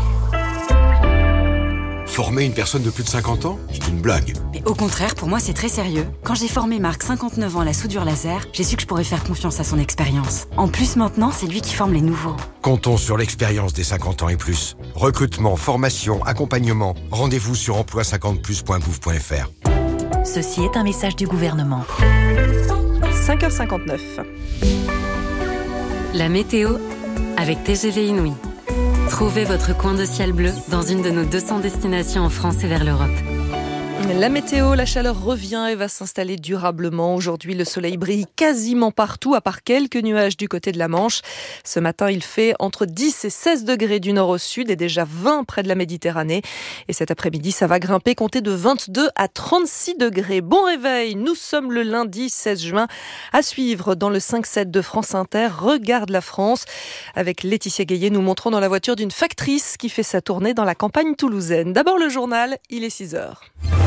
Former une personne de plus de cinquante ans, c'est une blague. Mais au contraire, pour moi, c'est très sérieux. Quand j'ai formé Marc, cinquante-neuf ans, à la soudure laser, j'ai su que je pourrais faire confiance à son expérience. En plus, maintenant, c'est lui qui forme les nouveaux. Comptons sur l'expérience des cinquante ans et plus. Recrutement, formation, accompagnement. Rendez-vous sur emploi cinquante plus point gouv point f r. Ceci est un message du gouvernement. cinq heures cinquante-neuf. La météo avec T G V Inouï. Trouvez votre coin de ciel bleu dans une de nos deux cents destinations en France et vers l'Europe. La météo, la chaleur revient et va s'installer durablement. Aujourd'hui, le soleil brille quasiment partout, à part quelques nuages du côté de la Manche. Ce matin, il fait entre dix et seize degrés du nord au sud et déjà vingt près de la Méditerranée. Et cet après-midi, ça va grimper, compter de vingt-deux à trente-six degrés. Bon réveil, nous sommes le lundi seize juin. À suivre dans le cinq sept de France Inter, Regarde la France. Avec Laetitia Gaillet, nous montrons dans la voiture d'une factrice qui fait sa tournée dans la campagne toulousaine. D'abord le journal, il est six heures.